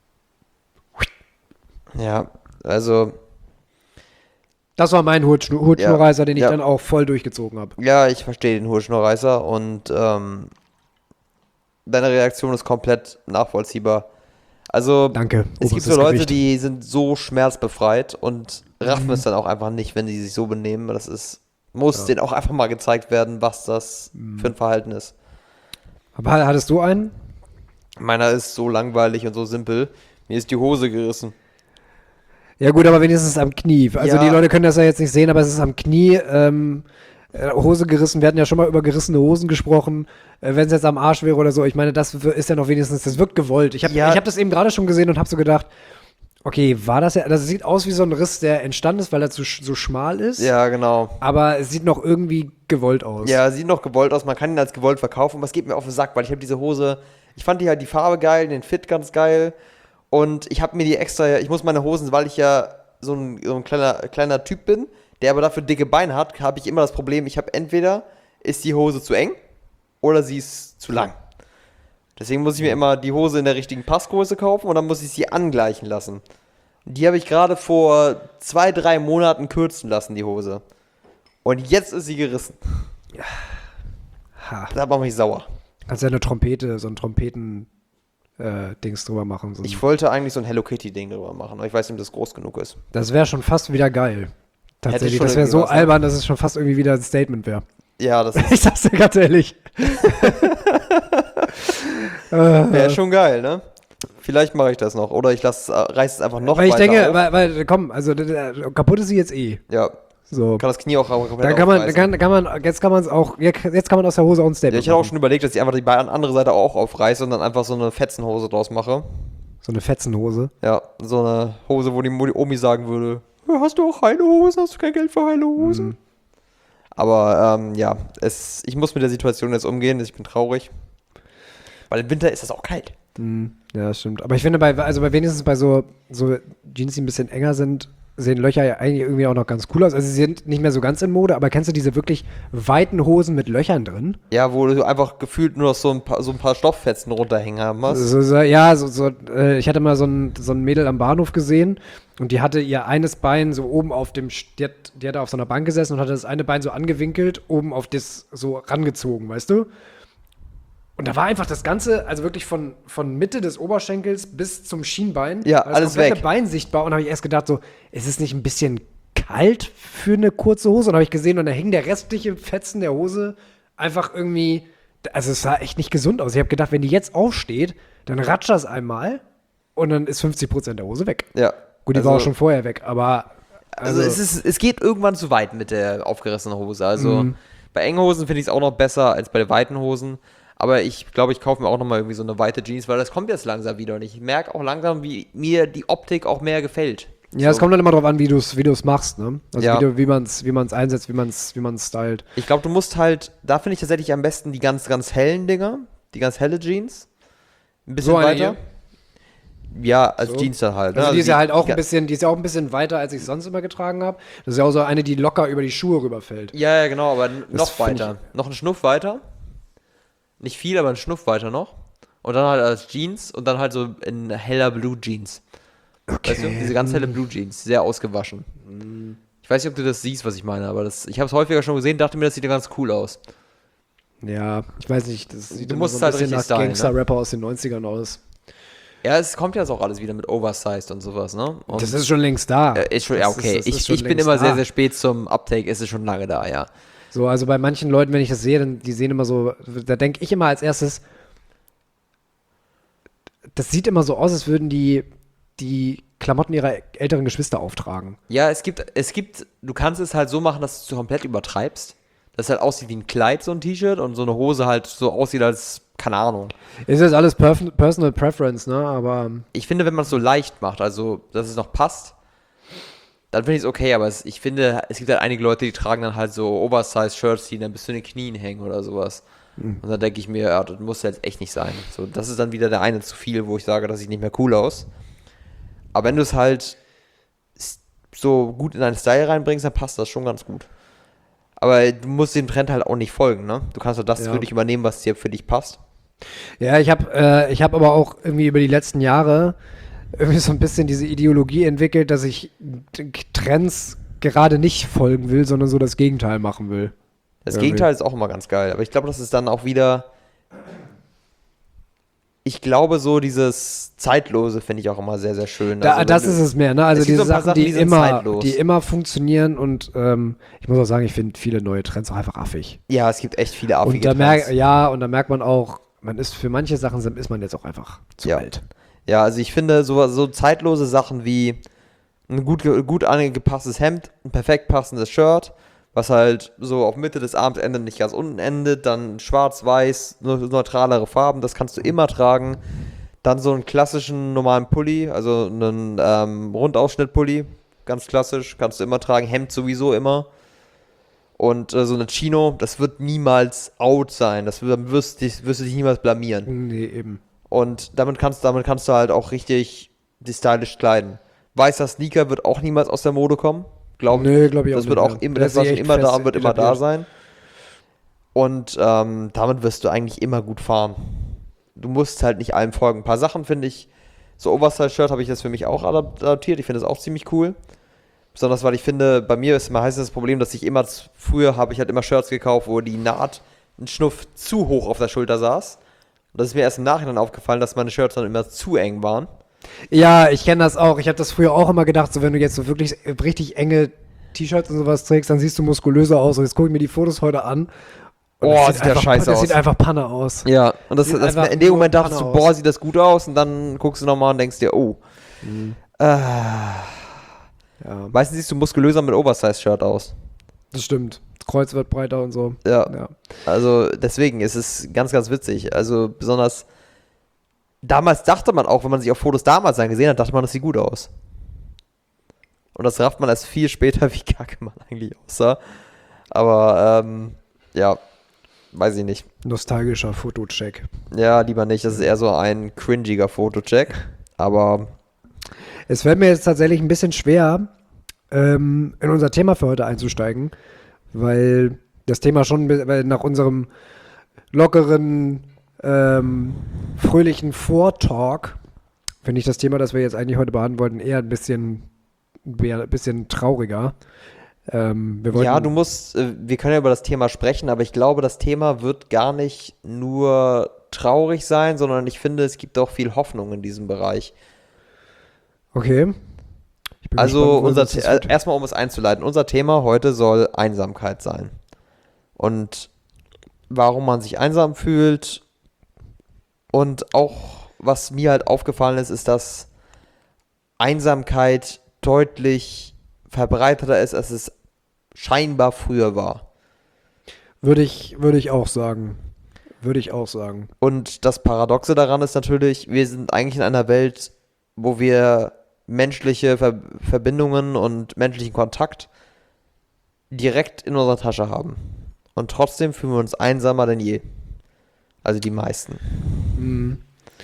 Ja, also, Das war mein Hutschnu- Hutschnurreißer, den ich ja. dann auch voll durchgezogen habe. ja, ich verstehe den Hurschnurreißer und ähm, deine Reaktion ist komplett nachvollziehbar. Also, Danke. es gibt oberstes so Leute, Gericht. die sind so schmerzbefreit und raffen Mhm. es dann auch einfach nicht, wenn die sich so benehmen. Das ist, muss Ja. denen auch einfach mal gezeigt werden, was das Mhm. für ein Verhalten ist. Aber hattest du einen? Meiner ist so langweilig und so simpel. Mir ist die Hose gerissen. Ja gut, aber wenigstens am Knie. Also Ja. die Leute können das ja jetzt nicht sehen, aber es ist am Knie. Ähm, äh, Hose gerissen. Wir hatten ja schon mal über gerissene Hosen gesprochen. Äh, wenn es jetzt am Arsch wäre oder so. Ich meine, das w- ist ja noch wenigstens, das wirkt gewollt. Ich habe Ja. ich hab das eben gerade schon gesehen und habe so gedacht, okay, war das ja, das sieht aus wie so ein Riss, der entstanden ist, weil er zu, sch- so schmal ist. Ja, genau. Aber es sieht noch irgendwie gewollt aus. Ja, sieht noch gewollt aus. Man kann ihn als gewollt verkaufen, aber es geht mir auf den Sack, weil ich habe diese Hose, ich fand die halt die Farbe geil, den Fit ganz geil. Und ich habe mir die extra, ich muss meine Hosen, weil ich ja so ein, so ein kleiner, kleiner Typ bin, der aber dafür dicke Beine hat, habe ich immer das Problem, ich habe entweder ist die Hose zu eng oder sie ist zu lang. Deswegen muss ich mir immer die Hose in der richtigen Passgröße kaufen und dann muss ich sie angleichen lassen. Die habe ich gerade vor zwei, drei Monaten kürzen lassen, die Hose. Und jetzt ist sie gerissen. Ha. Da macht mich sauer. Kannst ja eine Trompete, so ein Trompeten äh, Dings drüber machen. So ein, Ich wollte eigentlich so ein Hello Kitty-Ding drüber machen, aber ich weiß nicht, ob das groß genug ist. das wäre schon fast wieder geil. Tatsächlich, schon das wäre irgendwie so was, ne? albern, dass es schon fast irgendwie wieder ein Statement wäre. Ja, das Ich sag's dir ganz ehrlich. wäre schon geil, ne? Vielleicht mache ich das noch. Oder ich lasse, reiß es einfach noch Weil ich weiter denke, auf. weil, weil, komm, also d- d- kaputt ist sie jetzt eh. Ja, So. kann das Knie auch komplett Dann kann man, aufreißen. kann, kann man, jetzt kann man es auch, jetzt kann man aus der Hose auch ein Ja, Statement ich hatte auch machen. schon überlegt, dass ich einfach die beiden andere Seite auch aufreiße und dann einfach so eine Fetzenhose draus mache. So eine Fetzenhose. Ja, so eine Hose, wo die Mo- die Omi sagen würde, hast du auch heile Hosen? Hast du kein Geld für heile Hosen? Mhm. Aber ähm, ja, es, ich muss mit der Situation jetzt umgehen, ich bin traurig. Weil im Winter ist es auch kalt. Mhm. Ja, das stimmt. Aber ich finde, bei, also bei wenigstens bei so, so Jeans, die ein bisschen enger sind, sehen Löcher ja eigentlich irgendwie auch noch ganz cool aus. Also sie sind nicht mehr so ganz in Mode, aber kennst du diese wirklich weiten Hosen mit Löchern drin? Ja, wo du einfach gefühlt nur noch so ein paar, so ein paar Stofffetzen runterhängen haben hast. So, so, ja, so, so, äh, ich hatte mal so ein, so ein Mädel am Bahnhof gesehen und die hatte ihr eines Bein so oben auf dem, Sch- die hat, die hat auf so einer Bank gesessen und hatte das eine Bein so angewinkelt, oben auf das so rangezogen, weißt du? Und da war einfach das Ganze, also wirklich von, von Mitte des Oberschenkels bis zum Schienbein. Ja, war das alles komplette weg. Bein sichtbar. Und da habe ich erst gedacht, so, ist es nicht ein bisschen kalt für eine kurze Hose? Und habe ich gesehen, und da hing der restliche Fetzen der Hose einfach irgendwie, also es sah echt nicht gesund aus. Ich habe gedacht, wenn die jetzt aufsteht, dann ratscht das einmal und dann ist fünfzig Prozent der Hose weg. Ja. Gut, die also, war auch schon vorher weg, aber Also, also, es, ist, es geht irgendwann zu weit mit der aufgerissenen Hose. Also Mhm. bei engen Hosen finde ich es auch noch besser als bei den weiten Hosen. Aber ich glaube, ich kaufe mir auch nochmal irgendwie so eine weite Jeans, weil das kommt jetzt langsam wieder. Und ich merke auch langsam, wie mir die Optik auch mehr gefällt. ja, es So. kommt dann immer drauf an, wie du es wie du's machst, ne? Also Ja. wie, du, wie man es wie man's einsetzt, wie man es wie man's stylt. Ich glaube, du musst halt, da finde ich tatsächlich am besten die ganz, ganz hellen Dinger, die ganz helle Jeans. Ein bisschen So eine weiter. Ja, als So. Jeans dann halt. Ne? Also die ist ja halt auch ein ga- bisschen, die ist ja auch ein bisschen weiter, als ich sonst immer getragen habe. Das ist ja auch so eine, die locker über die Schuhe rüberfällt. Ja, ja, genau, aber n- noch find weiter. Noch einen Schnuff weiter. Nicht viel, aber einen Schnuff weiter noch. Und dann halt als Jeans und dann halt so in heller Blue Jeans. Weißt du? Diese ganz helle Blue Jeans, sehr ausgewaschen. Ich weiß nicht, ob du das siehst, was ich meine, aber das, ich habe es häufiger schon gesehen, dachte mir, das sieht ja ganz cool aus. Ja, ich weiß nicht, das sieht Du immer musst so ein halt bisschen richtig nach stylen, ne? Gangster-Rapper aus den neunzigern aus. Ja, es kommt ja jetzt auch alles wieder mit Oversized und sowas, ne? Und Das ist schon längst da. äh, ist schon, ja, Das okay. ist- das ist ich schon ich bin längst immer da. sehr, sehr spät zum Uptake, ist es schon lange da, ja. So, also bei manchen Leuten, wenn ich das sehe, dann die sehen immer so, da denke ich immer als erstes, das sieht immer so aus, als würden die die Klamotten ihrer älteren Geschwister auftragen. Ja, es gibt, es gibt, du kannst es halt so machen, dass du komplett übertreibst. Dass es halt aussieht wie ein Kleid, so ein T-Shirt, und so eine Hose halt so aussieht als, keine Ahnung. Ist jetzt alles perf- Personal Preference, ne? Aber Ich finde, wenn man es so leicht macht, also, dass es noch passt, dann finde ich es okay, aber es, ich finde, es gibt halt einige Leute, die tragen dann halt so Oversize-Shirts, die dann bis zu den Knien hängen oder sowas. Und dann denke ich mir, ja, das muss jetzt echt nicht sein. So, das ist dann wieder der eine zu viel, wo ich sage, das sieht nicht mehr cool aus. Aber wenn du es halt s- so gut in deinen Style reinbringst, dann passt das schon ganz gut. Aber du musst dem Trend halt auch nicht folgen, ne? Du kannst halt das Ja. für dich übernehmen, was dir für dich passt. ja, ich habe äh, ich habe aber auch irgendwie über die letzten Jahre irgendwie so ein bisschen diese Ideologie entwickelt, dass ich t- Trends gerade nicht folgen will, sondern so das Gegenteil machen will. Das Irgendwie. Gegenteil ist auch immer ganz geil. Aber ich glaube, das ist dann auch wieder. Ich glaube, so dieses Zeitlose finde ich auch immer sehr, sehr schön. Da, Also, das wenn ist du- es mehr, ne? Also es gibt diese so ein paar Sachen, Sachen, die, die sind immer, zeitlos. die immer funktionieren, und ähm, ich muss auch sagen, ich finde viele neue Trends auch einfach affig. Ja, es gibt echt viele affige Und da Trends. merkt, ja, und da merkt man auch, man ist für manche Sachen sind- ist man jetzt auch einfach zu Ja. alt. Ja, also ich finde so, so zeitlose Sachen wie ein gut, ge- gut angepasstes Hemd, ein perfekt passendes Shirt, was halt so auf Mitte des Arms endet, nicht ganz unten endet, dann schwarz-weiß, ne- neutralere Farben, das kannst du immer tragen. Dann so einen klassischen normalen Pulli, also einen ähm, Rundausschnitt-Pulli, ganz klassisch, kannst du immer tragen, Hemd sowieso immer. Und äh, so eine Chino, das wird niemals out sein, das wird- wirst, dich- wirst du dich niemals blamieren. Nee, eben. Und damit kannst, damit kannst du halt auch richtig die stylisch kleiden. Weißer Sneaker wird auch niemals aus der Mode kommen. Glaub, Nee, glaub ich auch Das wird nicht auch mehr. immer, Der das war ist schon echt immer da fest und wird immer da etabliert. sein. Und ähm, damit wirst du eigentlich immer gut fahren. Du musst halt nicht allem folgen. Ein paar Sachen finde ich, so Oversize-Shirt habe ich das für mich auch adaptiert. Ich finde das auch ziemlich cool. Besonders, weil ich finde, bei mir ist meistens das Problem, dass ich immer, z- früher habe ich halt immer Shirts gekauft, wo die Naht ein Schnuff zu hoch auf der Schulter saß. Und das ist mir erst im Nachhinein aufgefallen, dass meine Shirts dann immer zu eng waren. Ja, ich kenne das auch. Ich habe das früher auch immer gedacht, so wenn du jetzt so wirklich richtig enge T-Shirts und sowas trägst, dann siehst du muskulöser aus. Und jetzt gucke ich mir die Fotos heute an. Und Oh, das sieht der einfach, scheiße das aus. sieht einfach Panne aus. Ja, und das, Sieht das, einfach in dem nur Moment dachtest du, Panne boah, aus. sieht das gut aus, und dann guckst du nochmal und denkst dir, oh. Äh, Ja, meistens siehst du muskulöser mit Oversize-Shirt aus. das stimmt. Das Kreuz wird breiter und so. Ja, Ja. also deswegen ist es ganz, ganz witzig. Also besonders, damals dachte man auch, wenn man sich auf Fotos damals angesehen hat, dachte man, das sieht gut aus. Und das rafft man erst viel später, wie kacke man eigentlich aussah. Aber, ähm, ja, weiß ich nicht. Nostalgischer Fotocheck. Ja, lieber nicht. Das ist eher so ein cringiger Fotocheck. Aber Es fällt mir jetzt tatsächlich ein bisschen schwer, ähm, in unser Thema für heute einzusteigen, weil das Thema schon, weil nach unserem lockeren, ähm, fröhlichen Vortalk finde ich das Thema, das wir jetzt eigentlich heute behandeln wollten, eher ein bisschen, eher ein bisschen trauriger. Ähm, wir wollten, ja, du musst, äh, wir können ja über das Thema sprechen, aber ich glaube, das Thema wird gar nicht nur traurig sein, sondern ich finde, es gibt auch viel Hoffnung in diesem Bereich. Okay. Ich bin Also gespannt, wo unser uns das The- führt. äh, erstmal, um es einzuleiten, unser Thema heute soll Einsamkeit sein. Und warum man sich einsam fühlt und auch, was mir halt aufgefallen ist, ist, dass Einsamkeit deutlich verbreiteter ist, als es scheinbar früher war. Würde ich, würde ich auch sagen. Würde ich auch sagen. Und das Paradoxe daran ist natürlich, wir sind eigentlich in einer Welt, wo wir menschliche Ver Verbindungen und menschlichen Kontakt direkt in unserer Tasche haben. Und trotzdem fühlen wir uns einsamer denn je. Also die meisten. Mhm.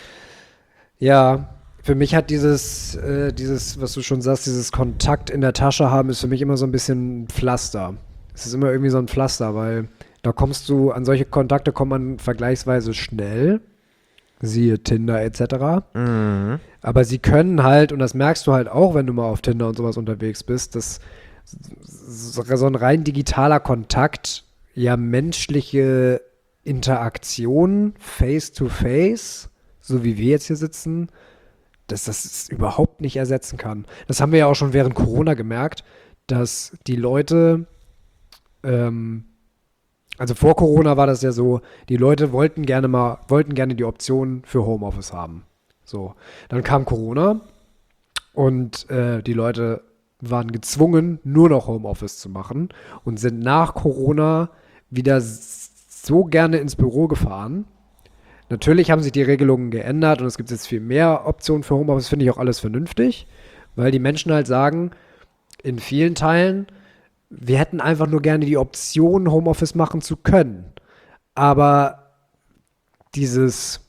Ja, für mich hat dieses, äh, dieses, was du schon sagst, dieses Kontakt in der Tasche haben, ist für mich immer so ein bisschen ein Pflaster. Es ist immer irgendwie so ein Pflaster, weil da kommst du, an solche Kontakte kommt man vergleichsweise schnell, siehe Tinder et cetera. Mhm. Aber sie können halt, und das merkst du halt auch, wenn du mal auf Tinder und sowas unterwegs bist, dass so so ein rein digitaler Kontakt ja menschliche Interaktion face to face, so wie wir jetzt hier sitzen, dass das es überhaupt nicht ersetzen kann. Das haben wir ja auch schon während Corona gemerkt, dass die Leute, ähm, also vor Corona war das ja so, die Leute wollten gerne mal, wollten gerne die Option für Homeoffice haben. So, dann kam Corona und äh, die Leute waren gezwungen, nur noch Homeoffice zu machen und sind nach Corona wieder s- so gerne ins Büro gefahren. Natürlich haben sich die Regelungen geändert und es gibt jetzt viel mehr Optionen für Homeoffice, finde ich auch alles vernünftig, weil die Menschen halt sagen, in vielen Teilen, wir hätten einfach nur gerne die Option, Homeoffice machen zu können. Aber dieses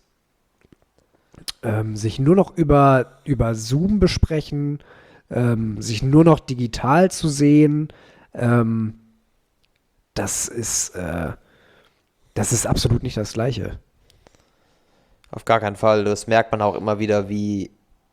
ähm, sich nur noch über, über Zoom besprechen, ähm, sich nur noch digital zu sehen, ähm, das ist, äh, das ist absolut nicht das Gleiche. Auf gar keinen Fall. Das merkt man auch immer wieder, wie.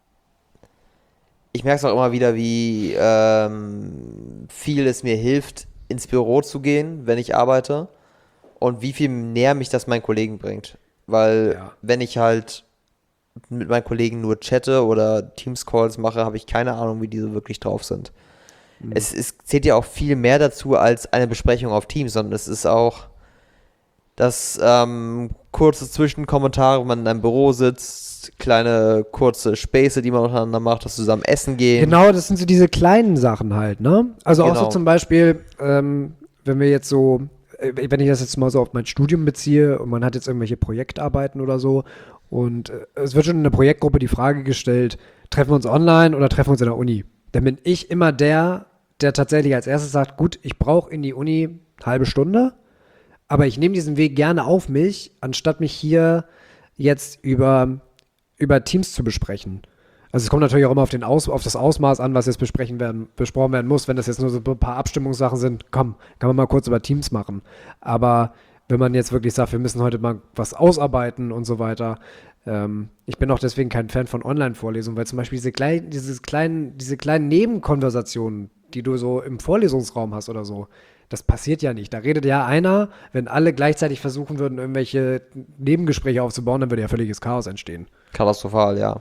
Ich merke es auch immer wieder, wie ähm, viel es mir hilft, ins Büro zu gehen, wenn ich arbeite. Und wie viel näher mich das meinen Kollegen bringt. Weil, Ja. wenn ich halt mit meinen Kollegen nur chatte oder Teams-Calls mache, habe ich keine Ahnung, wie die so wirklich drauf sind. Es, es zählt ja auch viel mehr dazu als eine Besprechung auf Teams, sondern es ist auch das ähm, kurze Zwischenkommentare, wenn man in einem Büro sitzt, kleine kurze Späße, die man untereinander macht, dass zusammen essen gehen. Genau, das sind so diese kleinen Sachen halt, ne? Also auch so Genau. zum Beispiel, ähm, wenn wir jetzt so, äh, wenn ich das jetzt mal so auf mein Studium beziehe und man hat jetzt irgendwelche Projektarbeiten oder so und äh, es wird schon in der Projektgruppe die Frage gestellt, treffen wir uns online oder treffen wir uns in der Uni? Dann bin ich immer der, der tatsächlich als erstes sagt, gut, ich brauche in die Uni eine halbe Stunde, aber ich nehme diesen Weg gerne auf mich, anstatt mich hier jetzt über, über Teams zu besprechen. Also es kommt natürlich auch immer auf, den Aus, auf das Ausmaß an, was jetzt besprechen werden, besprochen werden muss. Wenn das jetzt nur so ein paar Abstimmungssachen sind, komm, kann man mal kurz über Teams machen. Aber wenn man jetzt wirklich sagt, wir müssen heute mal was ausarbeiten und so weiter, ähm, ich bin auch deswegen kein Fan von Online-Vorlesungen, weil zum Beispiel diese kleinen, dieses kleinen, diese kleinen Nebenkonversationen, die du so im Vorlesungsraum hast oder so, das passiert ja nicht. Da redet ja einer, wenn alle gleichzeitig versuchen würden, irgendwelche Nebengespräche aufzubauen, dann würde ja völliges Chaos entstehen. Katastrophal, ja.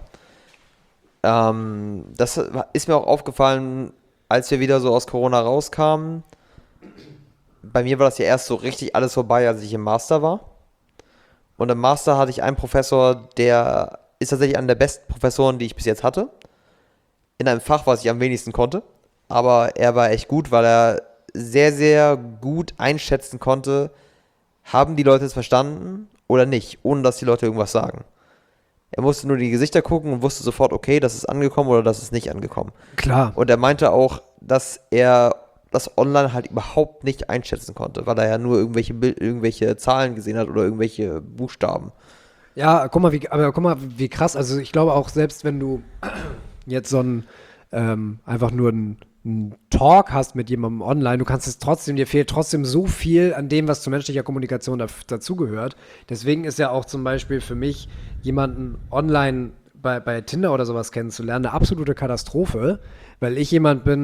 Ähm, das ist mir auch aufgefallen, als wir wieder so aus Corona rauskamen. Bei mir war das ja erst so richtig alles vorbei, als ich im Master war. Und im Master hatte ich einen Professor, der ist tatsächlich einer der besten Professoren, die ich bis jetzt hatte. In einem Fach, was ich am wenigsten konnte. Aber er war echt gut, weil er sehr, sehr gut einschätzen konnte, haben die Leute es verstanden oder nicht, ohne dass die Leute irgendwas sagen. Er musste nur die Gesichter gucken und wusste sofort, okay, das ist angekommen oder das ist nicht angekommen. Klar. Und er meinte auch, dass er das online halt überhaupt nicht einschätzen konnte, weil er ja nur irgendwelche, Bild, irgendwelche Zahlen gesehen hat oder irgendwelche Buchstaben. Ja, guck mal, wie, aber guck mal, wie krass. Also ich glaube auch, selbst wenn du jetzt so ein ähm, einfach nur ein, ein Talk hast mit jemandem online, du kannst es trotzdem, dir fehlt trotzdem so viel an dem, was zu menschlicher Kommunikation da, dazugehört. Deswegen ist ja auch zum Beispiel für mich jemanden online bei, bei Tinder oder sowas kennenzulernen eine absolute Katastrophe, weil ich jemand bin,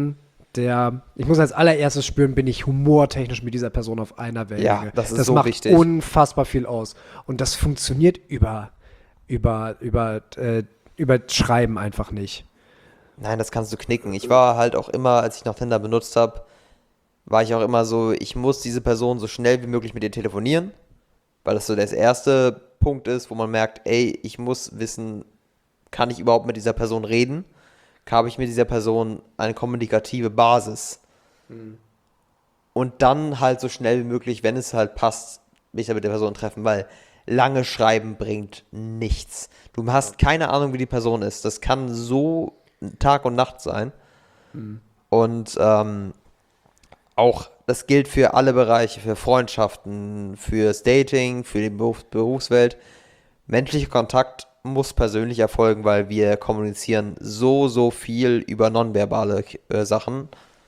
der, ich muss als allererstes spüren, bin ich humortechnisch mit dieser Person auf einer Wellenlänge. Ja, das ist das so macht wichtig. unfassbar viel aus. Und das funktioniert über, über, über, äh, über Schreiben einfach nicht. Nein, das kannst du knicken. Ich war halt auch immer, als ich noch Tinder benutzt habe, war ich auch immer so, ich muss diese Person so schnell wie möglich mit ihr telefonieren, weil das so der erste Punkt ist, wo man merkt, ey, ich muss wissen, kann ich überhaupt mit dieser Person reden? Habe ich mit dieser Person eine kommunikative Basis? Mhm. Und dann halt so schnell wie möglich, wenn es halt passt, mich da mit der Person treffen, weil lange Schreiben bringt nichts. Du hast keine Ahnung, wie die Person ist. Das kann so Tag und Nacht sein. Mhm. Und ähm, auch, das gilt für alle Bereiche, für Freundschaften, fürs Dating, für die Beruf, Berufswelt. Menschlicher Kontakt muss persönlich erfolgen, weil wir kommunizieren so, so viel über nonverbale äh, Sachen.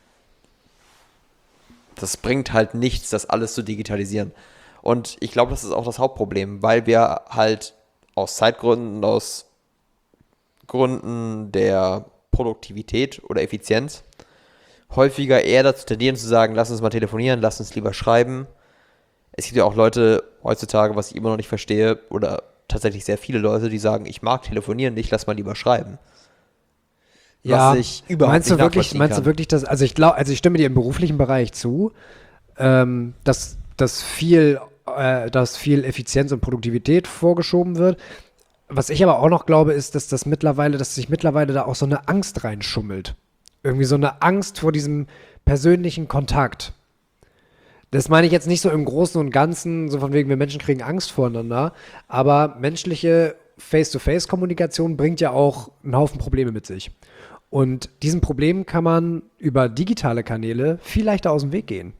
Das bringt halt nichts, das alles zu digitalisieren. Und ich glaube, das ist auch das Hauptproblem, weil wir halt aus Zeitgründen, aus Gründen der Produktivität oder Effizienz häufiger eher dazu tendieren zu sagen, lass uns mal telefonieren, lass uns lieber schreiben. Es gibt ja auch Leute heutzutage, was ich immer noch nicht verstehe, oder tatsächlich sehr viele Leute, die sagen, ich mag telefonieren nicht, lass mal lieber schreiben. Ja, was ich überhaupt meinst nicht du wirklich, nachvollziehen meinst du kann. wirklich, dass, also ich glaube, also ich stimme dir im beruflichen Bereich zu, ähm, dass, dass viel, äh, dass viel Effizienz und Produktivität vorgeschoben wird. Was ich aber auch noch glaube, ist, dass das mittlerweile, dass sich mittlerweile da auch so eine Angst reinschummelt. Irgendwie so eine Angst vor diesem persönlichen Kontakt. Das meine ich jetzt nicht so im Großen und Ganzen, so von wegen, wir Menschen kriegen Angst voreinander, aber menschliche Face-to-Face-Kommunikation bringt ja auch einen Haufen Probleme mit sich. Und diesen Problemen kann man über digitale Kanäle viel leichter aus dem Weg gehen.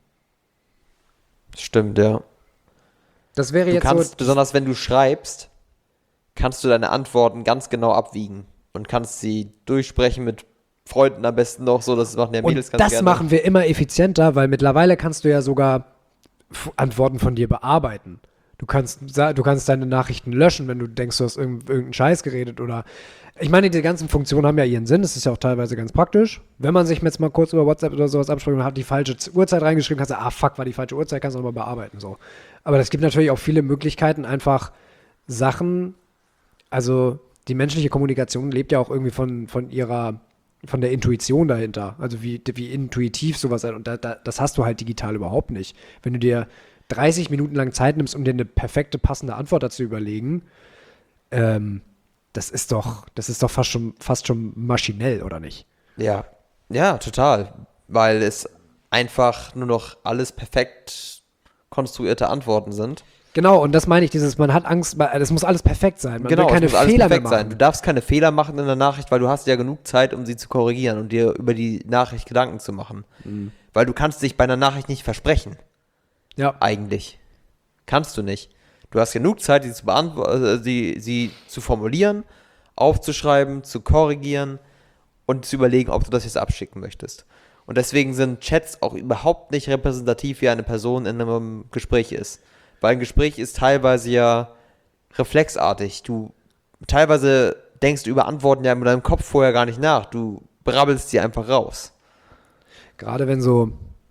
Stimmt, ja. Das wäre Du jetzt kannst, so. besonders wenn du schreibst, kannst du deine Antworten ganz genau abwiegen und kannst sie durchsprechen mit Freunden am besten noch so, das machen ja Mädels Und ganz das gerne. machen wir immer effizienter, weil mittlerweile kannst du ja sogar F- Antworten von dir bearbeiten. Du kannst, sa- du kannst deine Nachrichten löschen, wenn du denkst, du hast irgend, irgendeinen Scheiß geredet oder. Ich meine, die ganzen Funktionen haben ja ihren Sinn. Das ist ja auch teilweise ganz praktisch. Wenn man sich jetzt mal kurz über WhatsApp oder sowas abspricht und hat die falsche Z- Uhrzeit reingeschrieben, kannst du, ah fuck, war die falsche Uhrzeit, kannst du nochmal bearbeiten. So. Aber es gibt natürlich auch viele Möglichkeiten, einfach Sachen, also die menschliche Kommunikation lebt ja auch irgendwie von, von ihrer, von der Intuition dahinter. Also wie, wie intuitiv sowas ist. Und da, da, das hast du halt digital überhaupt nicht. Wenn du dir dreißig Minuten lang Zeit nimmst, um dir eine perfekte, passende Antwort dazu überlegen, ähm, das ist doch, das ist doch fast schon, fast schon maschinell, oder nicht? Ja, ja, total. Weil es einfach nur noch alles perfekt konstruierte Antworten sind. Genau, und das meine ich, dieses, man hat Angst, es muss alles perfekt sein. Man Genau, will keine es muss alles Fehler mehr perfekt machen. sein. Du darfst keine Fehler machen in der Nachricht, weil du hast ja genug Zeit, um sie zu korrigieren und dir über die Nachricht Gedanken zu machen. Mhm. Weil du kannst dich bei einer Nachricht nicht versprechen. Ja. Eigentlich. Kannst du nicht. Du hast genug Zeit, sie zu beantworten, sie, sie zu formulieren, aufzuschreiben, zu korrigieren und zu überlegen, ob du das jetzt abschicken möchtest. Und deswegen sind Chats auch überhaupt nicht repräsentativ, wie eine Person in einem Gespräch ist. Weil ein Gespräch ist teilweise ja reflexartig. Du teilweise denkst du über Antworten ja in deinem Kopf vorher gar nicht nach. Du brabbelst sie einfach raus. Gerade wenn so,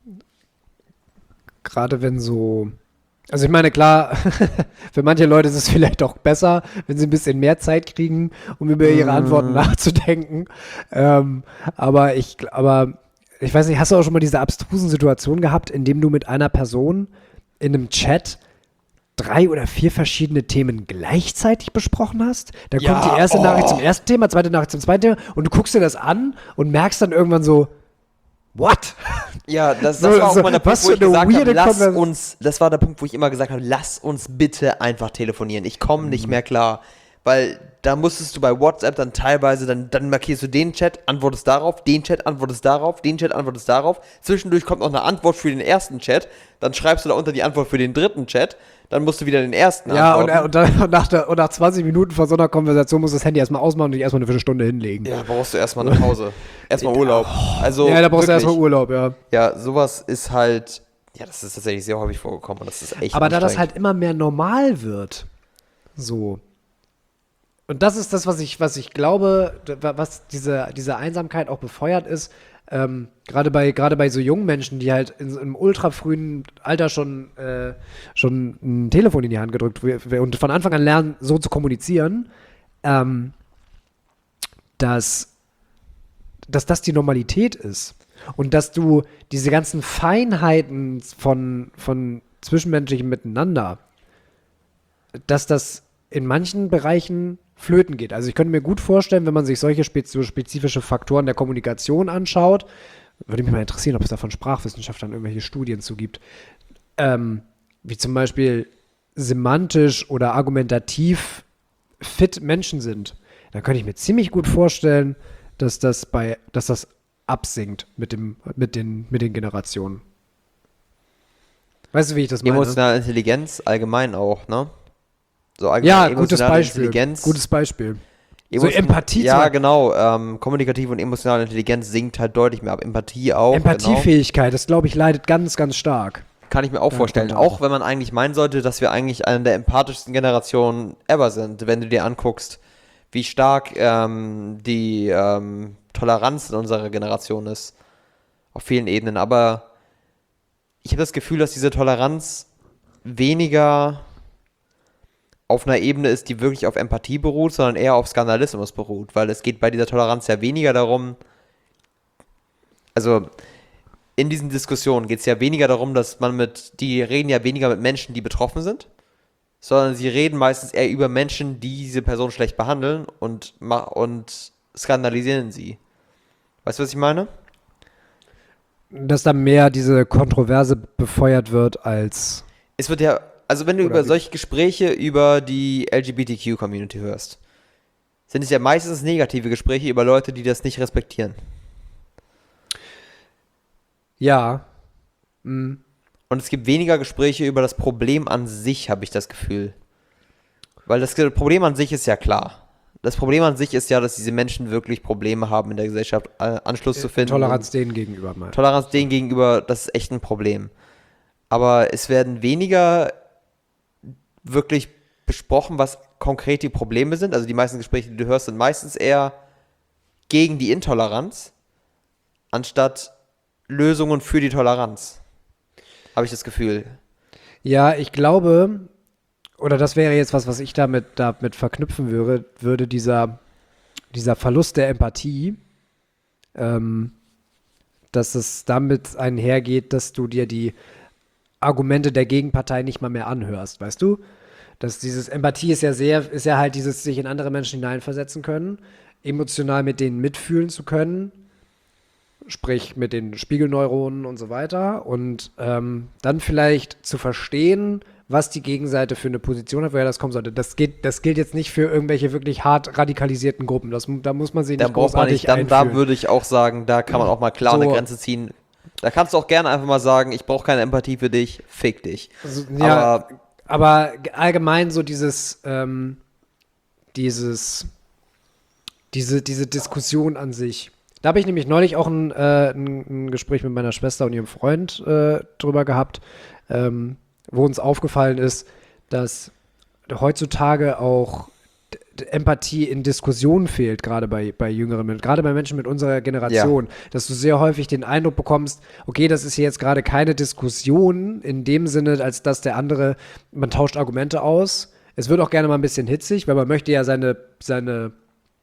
gerade wenn so, also ich meine, klar, für manche Leute ist es vielleicht auch besser, wenn sie ein bisschen mehr Zeit kriegen, um über ihre Mm. Antworten nachzudenken. Ähm, aber ich, aber ich weiß nicht, hast du auch schon mal diese abstrusen Situationen gehabt, in dem du mit einer Person in einem Chat drei oder vier verschiedene Themen gleichzeitig besprochen hast? Da Ja, kommt die erste oh. Nachricht zum ersten Thema, zweite Nachricht zum zweiten Thema und du guckst dir das an und merkst dann irgendwann so, what? Ja, das, das So, war auch so, mal der Punkt, was wo für ich eine gesagt habe, weirde lass Konvers- uns, das war der Punkt, wo ich immer gesagt habe, lass uns bitte einfach telefonieren. Ich komme nicht mehr klar. Weil da musstest du bei WhatsApp dann teilweise, dann, dann markierst du den Chat, antwortest darauf, den Chat, antwortest darauf, den Chat, antwortest darauf. Zwischendurch kommt noch eine Antwort für den ersten Chat, dann schreibst du da unter die Antwort für den dritten Chat, dann musst du wieder den ersten Ja, und, antworten. und, dann, und, nach der, und nach zwanzig Minuten von so einer Konversation musst du das Handy erstmal ausmachen und dich erstmal eine Viertelstunde hinlegen. Ja, brauchst du erstmal eine Pause. Erstmal Urlaub. Also, ja, da brauchst du wirklich. erstmal Urlaub, ja. Ja, sowas ist halt, ja, das ist tatsächlich sehr häufig vorgekommen und das ist echt Aber da das anstrengend. halt immer mehr normal wird, so. Und das ist das, was ich, was ich glaube, was diese, diese Einsamkeit auch befeuert ist. Ähm, gerade bei, gerade bei so jungen Menschen, die halt in, im ultra frühen Alter schon, äh, schon ein Telefon in die Hand gedrückt w- und von Anfang an lernen, so zu kommunizieren, ähm, dass, dass das die Normalität ist. Und dass du diese ganzen Feinheiten von, von zwischenmenschlichem Miteinander, dass das in manchen Bereichen flöten geht. Also ich könnte mir gut vorstellen, wenn man sich solche spez- so spezifische Faktoren der Kommunikation anschaut, würde mich mal interessieren, ob es da von Sprachwissenschaftlern irgendwelche Studien zu gibt, ähm, wie zum Beispiel semantisch oder argumentativ fit Menschen sind. Dann könnte ich mir ziemlich gut vorstellen, dass das bei, dass das absinkt mit dem, mit den, mit den Generationen. Weißt du, wie ich das meine? Emotionale Intelligenz allgemein auch, ne? So allgemein Ja, gutes emotionale Beispiel. Intelligenz. Gutes Beispiel. So Emotio- Empathie. Ja, zum- genau. Ähm, kommunikative und emotionale Intelligenz sinkt halt deutlich mehr ab. Empathie auch. Genau. Empathiefähigkeit, das glaube ich, leidet ganz, ganz stark. Kann ich mir auch Ja, vorstellen. total. Auch wenn man eigentlich meinen sollte, dass wir eigentlich eine der empathischsten Generationen ever sind, wenn du dir anguckst, wie stark ähm, die ähm, Toleranz in unserer Generation ist. Auf vielen Ebenen. Aber ich habe das Gefühl, dass diese Toleranz weniger auf einer Ebene ist, die wirklich auf Empathie beruht, sondern eher auf Skandalismus beruht. Weil es geht bei dieser Toleranz ja weniger darum, also in diesen Diskussionen geht es ja weniger darum, dass man mit, die reden ja weniger mit Menschen, die betroffen sind, sondern sie reden meistens eher über Menschen, die diese Person schlecht behandeln und, ma- und skandalisieren sie. Weißt du, was ich meine? Dass da mehr diese Kontroverse befeuert wird als. Es wird ja, also wenn du Oder über wie- solche Gespräche über die L G B T Q-Community hörst, sind es ja meistens negative Gespräche über Leute, die das nicht respektieren. Ja. Mm. Und es gibt weniger Gespräche über das Problem an sich, habe ich das Gefühl. Weil das Problem an sich ist ja klar. Das Problem an sich ist ja, dass diese Menschen wirklich Probleme haben in der Gesellschaft, äh, Anschluss zu finden. Toleranz denen gegenüber mal. Toleranz denen gegenüber, das ist echt ein Problem. Aber es werden weniger wirklich besprochen, was konkret die Probleme sind. Also die meisten Gespräche, die du hörst, sind meistens eher gegen die Intoleranz, anstatt Lösungen für die Toleranz. Habe ich das Gefühl. Ja, ich glaube, oder das wäre jetzt was, was ich damit, damit verknüpfen würde, würde dieser, dieser Verlust der Empathie, ähm, dass es damit einhergeht, dass du dir die Argumente der Gegenpartei nicht mal mehr anhörst, weißt du? Dass dieses Empathie ist ja sehr, ist ja halt dieses sich in andere Menschen hineinversetzen können, emotional mit denen mitfühlen zu können, sprich mit den Spiegelneuronen und so weiter und ähm, dann vielleicht zu verstehen, was die Gegenseite für eine Position hat, woher das kommen sollte. Das geht, das gilt jetzt nicht für irgendwelche wirklich hart radikalisierten Gruppen. Das, da muss man sie Da nicht braucht man großartig nicht, dann, einfühlen. da würde ich auch sagen, da kann man auch mal klar So. eine Grenze ziehen. Da kannst du auch gerne einfach mal sagen, ich brauche keine Empathie für dich, fick dich. Also, ja, Aber aber allgemein so dieses, ähm, dieses, diese, diese Diskussion an sich. Da habe ich nämlich neulich auch ein, äh, ein, ein Gespräch mit meiner Schwester und ihrem Freund äh, drüber gehabt, ähm, wo uns aufgefallen ist, dass heutzutage auch d- d- Empathie in Diskussionen fehlt, gerade bei, bei jüngeren Menschen, gerade bei Menschen mit unserer Generation, dass du sehr häufig den Eindruck bekommst, okay, das ist hier jetzt gerade keine Diskussion in dem Sinne, als dass der andere, man tauscht Argumente aus. Es wird auch gerne mal ein bisschen hitzig, weil man möchte ja seine, seine,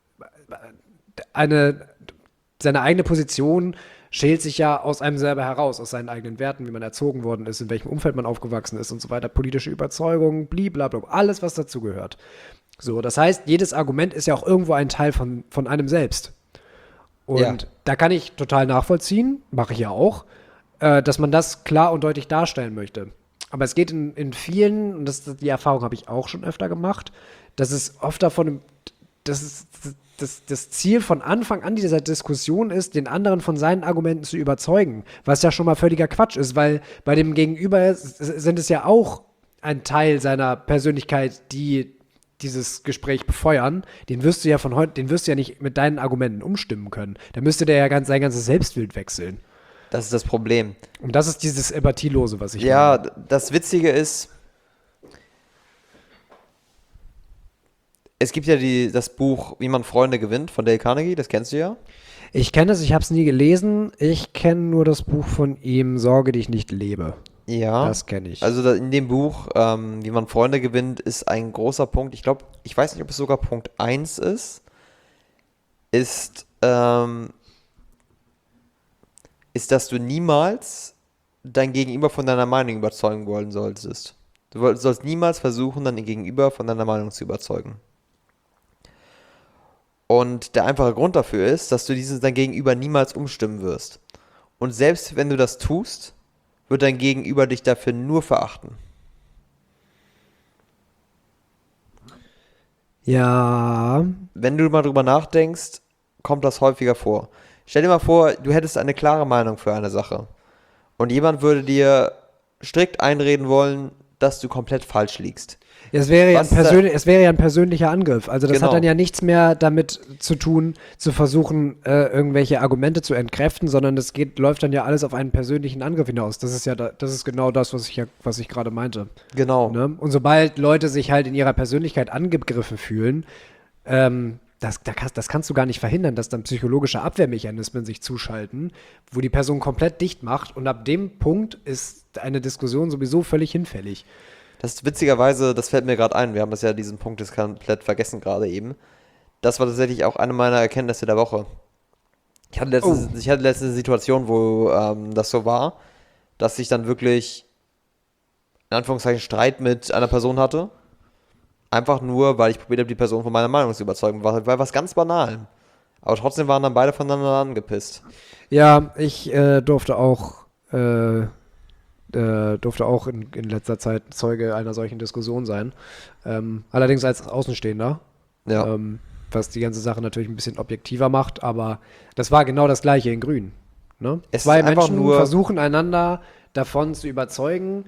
eine, seine eigene Position schält sich ja aus einem selber heraus, aus seinen eigenen Werten, wie man erzogen worden ist, in welchem Umfeld man aufgewachsen ist und so weiter, politische Überzeugungen, blablabla, alles, was dazugehört. So, das heißt, jedes Argument ist ja auch irgendwo ein Teil von, von einem selbst. Und Ja. da kann ich total nachvollziehen, mache ich ja auch, äh, dass man das klar und deutlich darstellen möchte. Aber es geht in, in vielen, und das, die Erfahrung habe ich auch schon öfter gemacht, dass es oft davon, dass es das, das Ziel von Anfang an dieser Diskussion ist, den anderen von seinen Argumenten zu überzeugen, was ja schon mal völliger Quatsch ist, weil bei dem Gegenüber s- sind es ja auch ein Teil seiner Persönlichkeit, die dieses Gespräch befeuern. Den wirst du ja von heute, den wirst du ja nicht mit deinen Argumenten umstimmen können. Da müsste der ja ganz, sein ganzes Selbstbild wechseln. das ist das Problem. Und das ist dieses Empathielose, was ich Ja, meine. d- das Witzige ist, es gibt ja die, das Buch Wie man Freunde gewinnt von Dale Carnegie, das kennst du ja. Ich kenne es, ich habe es nie gelesen. Ich kenne nur das Buch von ihm, Sorge, die ich nicht lebe. Ja, Das kenne ich. also da, in dem Buch, ähm, Wie man Freunde gewinnt, ist ein großer Punkt, ich glaube, ich weiß nicht, ob es sogar Punkt eins ist, ist, ähm, ist, dass du niemals dein Gegenüber von deiner Meinung überzeugen wollen solltest. Du woll- sollst niemals versuchen, dein Gegenüber von deiner Meinung zu überzeugen. Und der einfache Grund dafür ist, dass du dieses dein Gegenüber niemals umstimmen wirst. Und selbst wenn du das tust, wird dein Gegenüber dich dafür nur verachten. Ja, Wenn du mal drüber nachdenkst, kommt das häufiger vor. Stell dir mal vor, du hättest eine klare Meinung für eine Sache. Und jemand würde dir strikt einreden wollen, dass du komplett falsch liegst. es wäre ja ein, Was ist da- persönlich, es wäre ja ein persönlicher Angriff. Also das Genau. hat dann ja nichts mehr damit zu tun, zu versuchen, äh, irgendwelche Argumente zu entkräften, sondern es geht, läuft dann ja alles auf einen persönlichen Angriff hinaus. Das ist ja, da, das ist genau das, was ich ja, was ich gerade meinte. Genau. Ne? Und sobald Leute sich halt in ihrer Persönlichkeit angegriffen fühlen, ähm, das, da kannst, das kannst du gar nicht verhindern, dass dann psychologische Abwehrmechanismen sich zuschalten, wo die Person komplett dicht macht und ab dem Punkt ist eine Diskussion sowieso völlig hinfällig. Das ist witzigerweise, das fällt mir gerade ein, wir haben das ja, diesen Punkt jetzt komplett vergessen gerade eben. Das war tatsächlich auch eine meiner Erkenntnisse der Woche. Ich hatte letztens, Oh. ich hatte letztens eine Situation, wo ähm, das so war, dass ich dann wirklich, in Anführungszeichen, Streit mit einer Person hatte. Einfach nur, weil ich probiert habe, die Person von meiner Meinung zu überzeugen. War, war was ganz Banalem. Aber trotzdem waren dann beide voneinander angepisst. Ja, ich äh, durfte auch, äh, äh, durfte auch in, in letzter Zeit Zeuge einer solchen Diskussion sein. Ähm, allerdings als Außenstehender, Ja. ähm, was die ganze Sache natürlich ein bisschen objektiver macht, aber das war genau das Gleiche in Grün. Ne? Es Zwei ist einfach Menschen nur- versuchen einander davon zu überzeugen,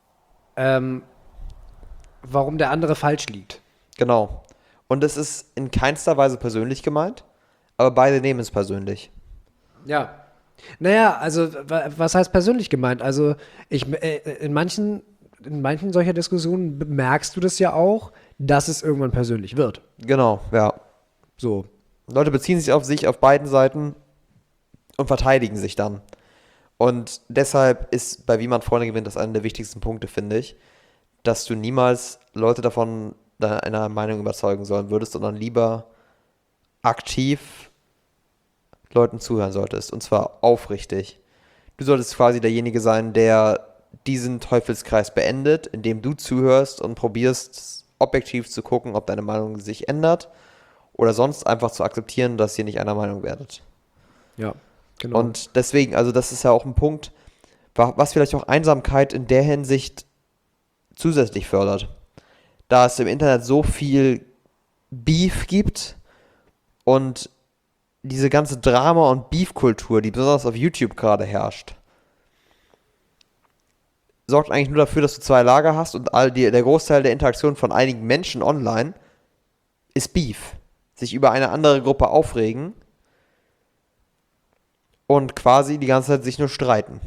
ähm, warum der andere falsch liegt. Genau. Und es ist in keinster Weise persönlich gemeint, aber beide nehmen es persönlich. Ja. Naja, also wa- was heißt persönlich gemeint? Also ich äh, in manchen, in manchen solcher Diskussionen bemerkst du das ja auch, dass es irgendwann persönlich wird. Genau, ja. So. Leute beziehen sich auf sich auf beiden Seiten und verteidigen sich dann. Und deshalb ist bei Wie man Freunde gewinnt das einer der wichtigsten Punkte, finde ich, dass du niemals Leute davon deiner Meinung überzeugen sollen würdest, sondern lieber aktiv Leuten zuhören solltest. Und zwar aufrichtig. Du solltest quasi derjenige sein, der diesen Teufelskreis beendet, indem du zuhörst und probierst, objektiv zu gucken, ob deine Meinung sich ändert oder sonst einfach zu akzeptieren, dass ihr nicht einer Meinung werdet. Ja, genau. Und deswegen, also das ist ja auch ein Punkt, wa- was vielleicht auch Einsamkeit in der Hinsicht zusätzlich fördert. Da es im Internet so viel Beef gibt und diese ganze Drama- und Beef-Kultur, die besonders auf YouTube gerade herrscht, sorgt eigentlich nur dafür, dass du zwei Lager hast und all die, der Großteil der Interaktion von einigen Menschen online ist Beef. Sich über eine andere Gruppe aufregen und quasi die ganze Zeit sich nur streiten.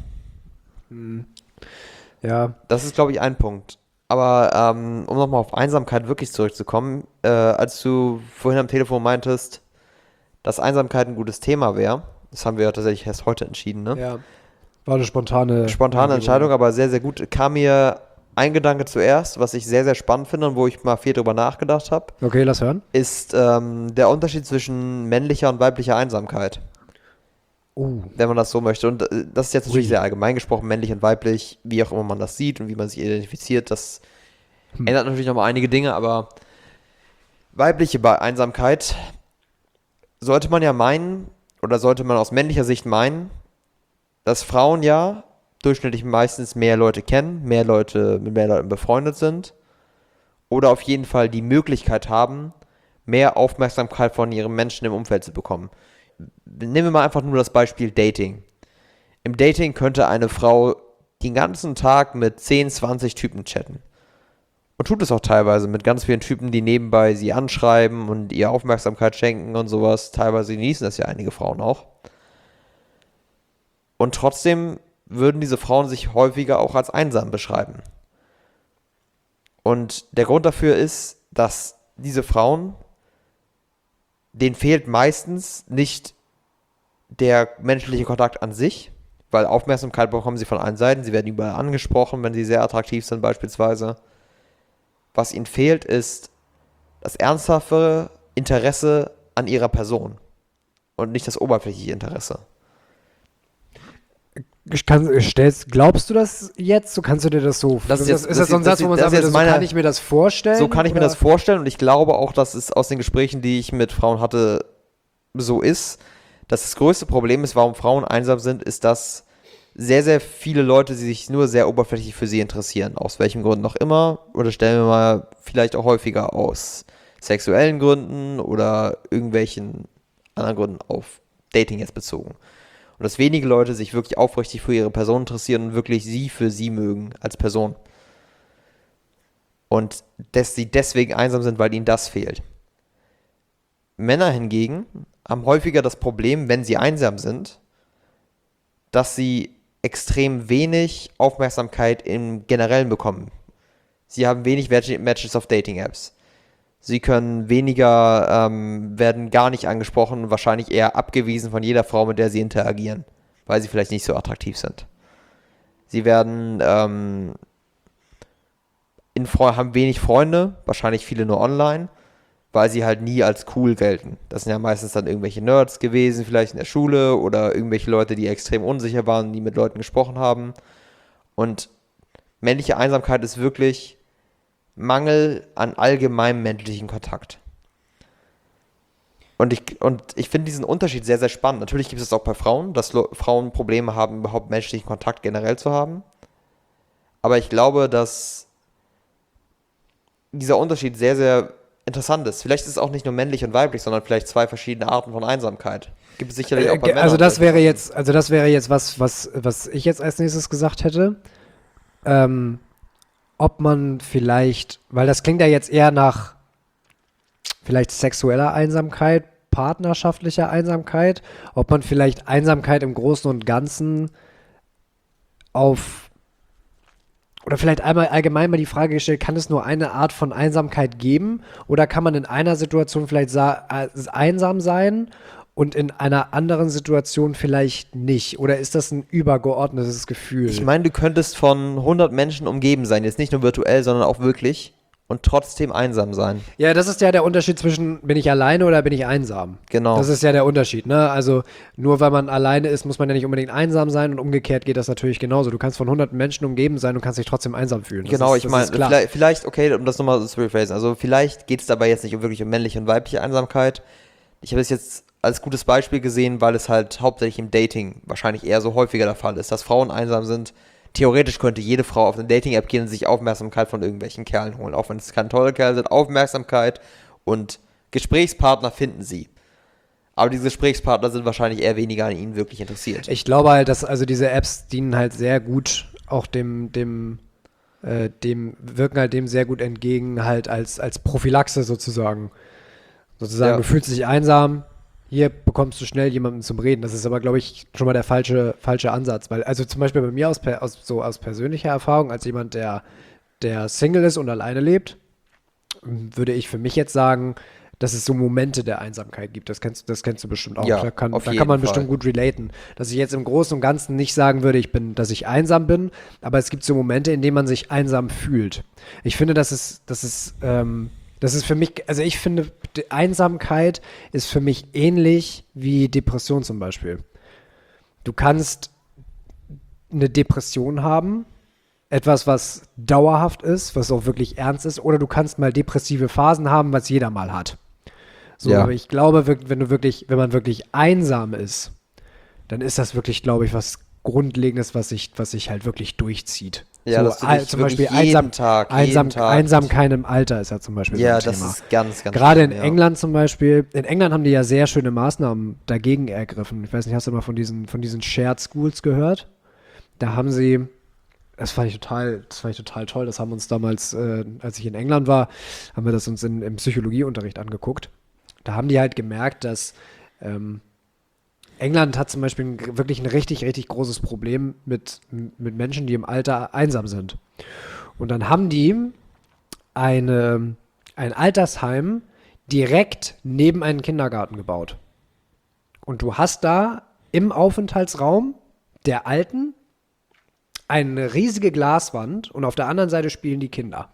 ja, Das ist, glaube ich, ein Punkt. Aber ähm, um nochmal auf Einsamkeit wirklich zurückzukommen, äh, als du vorhin am Telefon meintest, dass Einsamkeit ein gutes Thema wäre, das haben wir ja tatsächlich erst heute entschieden, ne? ja. War eine spontane Spontane Entscheidung, aber sehr, sehr gut. Kam mir ein Gedanke zuerst, was ich sehr, sehr spannend finde und wo ich mal viel drüber nachgedacht habe, Okay, lass hören. ist ähm, der Unterschied zwischen männlicher und weiblicher Einsamkeit, Uh, wenn man das so möchte. Und äh, das ist jetzt natürlich Ui. sehr allgemein gesprochen, männlich und weiblich, wie auch immer man das sieht und wie man sich identifiziert, das Hm. ändert natürlich nochmal einige Dinge, aber weibliche Be- Einsamkeit sollte man ja meinen, oder sollte man aus männlicher Sicht meinen, dass Frauen ja durchschnittlich meistens mehr Leute kennen, mehr Leute mit mehr Leuten befreundet sind oder auf jeden Fall die Möglichkeit haben, mehr Aufmerksamkeit von ihren Menschen im Umfeld zu bekommen. Nehmen wir mal einfach nur das Beispiel Dating. Im Dating könnte eine Frau den ganzen Tag mit zehn, zwanzig Typen chatten. Und tut es auch teilweise mit ganz vielen Typen, die nebenbei sie anschreiben und ihr Aufmerksamkeit schenken und sowas. Teilweise genießen das ja einige Frauen auch. Und trotzdem würden diese Frauen sich häufiger auch als einsam beschreiben. Und der Grund dafür ist, dass diese Frauen, denen fehlt meistens nicht der menschliche Kontakt an sich, weil Aufmerksamkeit bekommen sie von allen Seiten, sie werden überall angesprochen, wenn sie sehr attraktiv sind beispielsweise. Was ihnen fehlt, ist das ernsthafte Interesse an ihrer Person und nicht das oberflächliche Interesse. Ich kann, stellst, glaubst du das jetzt? So kannst du dir das so Das ist, jetzt, ist das so ein das Satz, wo man das sagt, ist so meine, kann ich mir das vorstellen? So kann ich oder? mir das vorstellen und ich glaube auch, dass es aus den Gesprächen, die ich mit Frauen hatte, so ist, dass das größte Problem ist, warum Frauen einsam sind, ist, dass sehr, sehr viele Leute sich nur sehr oberflächlich für sie interessieren. Aus welchem Grund noch immer. Oder stellen wir mal vielleicht auch häufiger aus sexuellen Gründen oder irgendwelchen anderen Gründen auf Dating jetzt bezogen. Und dass wenige Leute sich wirklich aufrichtig für ihre Person interessieren und wirklich sie für sie mögen als Person. Und dass sie deswegen einsam sind, weil ihnen das fehlt. Männer hingegen haben häufiger das Problem, wenn sie einsam sind, dass sie extrem wenig Aufmerksamkeit im Generellen bekommen. Sie haben wenig Matches auf Dating-Apps. Sie können weniger, ähm, werden gar nicht angesprochen, wahrscheinlich eher abgewiesen von jeder Frau, mit der sie interagieren, weil sie vielleicht nicht so attraktiv sind. Sie werden, ähm, in Fre- haben wenig Freunde, wahrscheinlich viele nur online, weil sie halt nie als cool gelten. Das sind ja meistens dann irgendwelche Nerds gewesen, vielleicht in der Schule oder irgendwelche Leute, die extrem unsicher waren, die mit Leuten gesprochen haben. Und männliche Einsamkeit ist wirklich Mangel an allgemeinem menschlichen Kontakt. Und ich, und ich finde diesen Unterschied sehr, sehr spannend. Natürlich gibt es auch bei Frauen, dass Lo- Frauen Probleme haben, überhaupt menschlichen Kontakt generell zu haben. Aber ich glaube, dass dieser Unterschied sehr, sehr interessant ist. Vielleicht ist es auch nicht nur männlich und weiblich, sondern vielleicht zwei verschiedene Arten von Einsamkeit. Gibt es sicherlich auch bei Männern. Also das wäre jetzt, also das wäre jetzt was, was, was ich jetzt als nächstes gesagt hätte. Ähm, ob man vielleicht, weil das klingt ja jetzt eher nach vielleicht sexueller Einsamkeit, partnerschaftlicher Einsamkeit, ob man vielleicht Einsamkeit im Großen und Ganzen auf, oder vielleicht einmal allgemein mal die Frage gestellt, kann es nur eine Art von Einsamkeit geben oder kann man in einer Situation vielleicht sa- äh, einsam sein und in einer anderen Situation vielleicht nicht? Oder ist das ein übergeordnetes Gefühl? Ich meine, du könntest von hundert Menschen umgeben sein, jetzt nicht nur virtuell, sondern auch wirklich und trotzdem einsam sein. Ja, das ist ja der Unterschied zwischen, bin ich alleine oder bin ich einsam? Genau. Das ist ja der Unterschied, ne? Also nur weil man alleine ist, muss man ja nicht unbedingt einsam sein und umgekehrt geht das natürlich genauso. Du kannst von hunderten Menschen umgeben sein und kannst dich trotzdem einsam fühlen. Das Genau, ist, ich das meine, ist klar. vielleicht, vielleicht, okay, um das nochmal zu rephrasen, also vielleicht geht es dabei jetzt nicht um wirklich um männliche und weibliche Einsamkeit. Ich habe es jetzt als gutes Beispiel gesehen, weil es halt hauptsächlich im Dating wahrscheinlich eher so häufiger der Fall ist, dass Frauen einsam sind. Theoretisch könnte jede Frau auf eine Dating-App gehen und sich Aufmerksamkeit von irgendwelchen Kerlen holen. Auch wenn es keine tolle Kerle sind, Aufmerksamkeit und Gesprächspartner finden sie. Aber diese Gesprächspartner sind wahrscheinlich eher weniger an ihnen wirklich interessiert. Ich glaube halt, dass also diese Apps dienen halt sehr gut auch dem, dem, äh, dem, wirken halt dem sehr gut entgegen, halt als, als Prophylaxe sozusagen. Sozusagen, Ja. du fühlst dich einsam, hier bekommst du schnell jemanden zum Reden. Das ist aber, glaube ich, schon mal der falsche, falsche Ansatz. Weil, also zum Beispiel bei mir aus, per- aus, so aus persönlicher Erfahrung, als jemand, der, der Single ist und alleine lebt, würde ich für mich jetzt sagen, dass es so Momente der Einsamkeit gibt. Das kennst, das kennst du bestimmt auch. Ja, da kann, auf da jeden kann man Fall. bestimmt gut relaten. Dass ich jetzt im Großen und Ganzen nicht sagen würde, ich bin, dass ich einsam bin, aber es gibt so Momente, in denen man sich einsam fühlt. Ich finde, das ist, das ist, ähm, das ist für mich, also ich finde, die Einsamkeit ist für mich ähnlich wie Depression zum Beispiel. Du kannst eine Depression haben, etwas, was dauerhaft ist, was auch wirklich ernst ist, oder du kannst mal depressive Phasen haben, was jeder mal hat. So, Ja. aber ich glaube, wirk- wenn du wirklich, wenn man wirklich einsam ist, dann ist das wirklich, glaube ich, was Grundlegendes, was sich, was sich halt wirklich durchzieht. Ja, so, dass du ei- dich zum wirklich Beispiel jeden einsam, Tag, einsam, jeden Tag- Einsamkeit im Alter ist ja zum Beispiel Ja, so ein das Thema. ist ganz, ganz Gerade in schlimm, ja. England zum Beispiel, in England haben die ja sehr schöne Maßnahmen dagegen ergriffen. Ich weiß nicht, hast du mal von diesen, von diesen Shared Schools gehört? Da haben sie, das fand ich total, das fand ich total toll, das haben uns damals, äh, als ich in England war, haben wir das uns in, im Psychologieunterricht angeguckt. Da haben die halt gemerkt, dass ähm, England hat zum Beispiel ein, wirklich ein richtig, richtig großes Problem mit, mit Menschen, die im Alter einsam sind. Und dann haben die eine ein Altersheim direkt neben einen Kindergarten gebaut. Und du hast da im Aufenthaltsraum der Alten eine riesige Glaswand und auf der anderen Seite spielen die Kinder.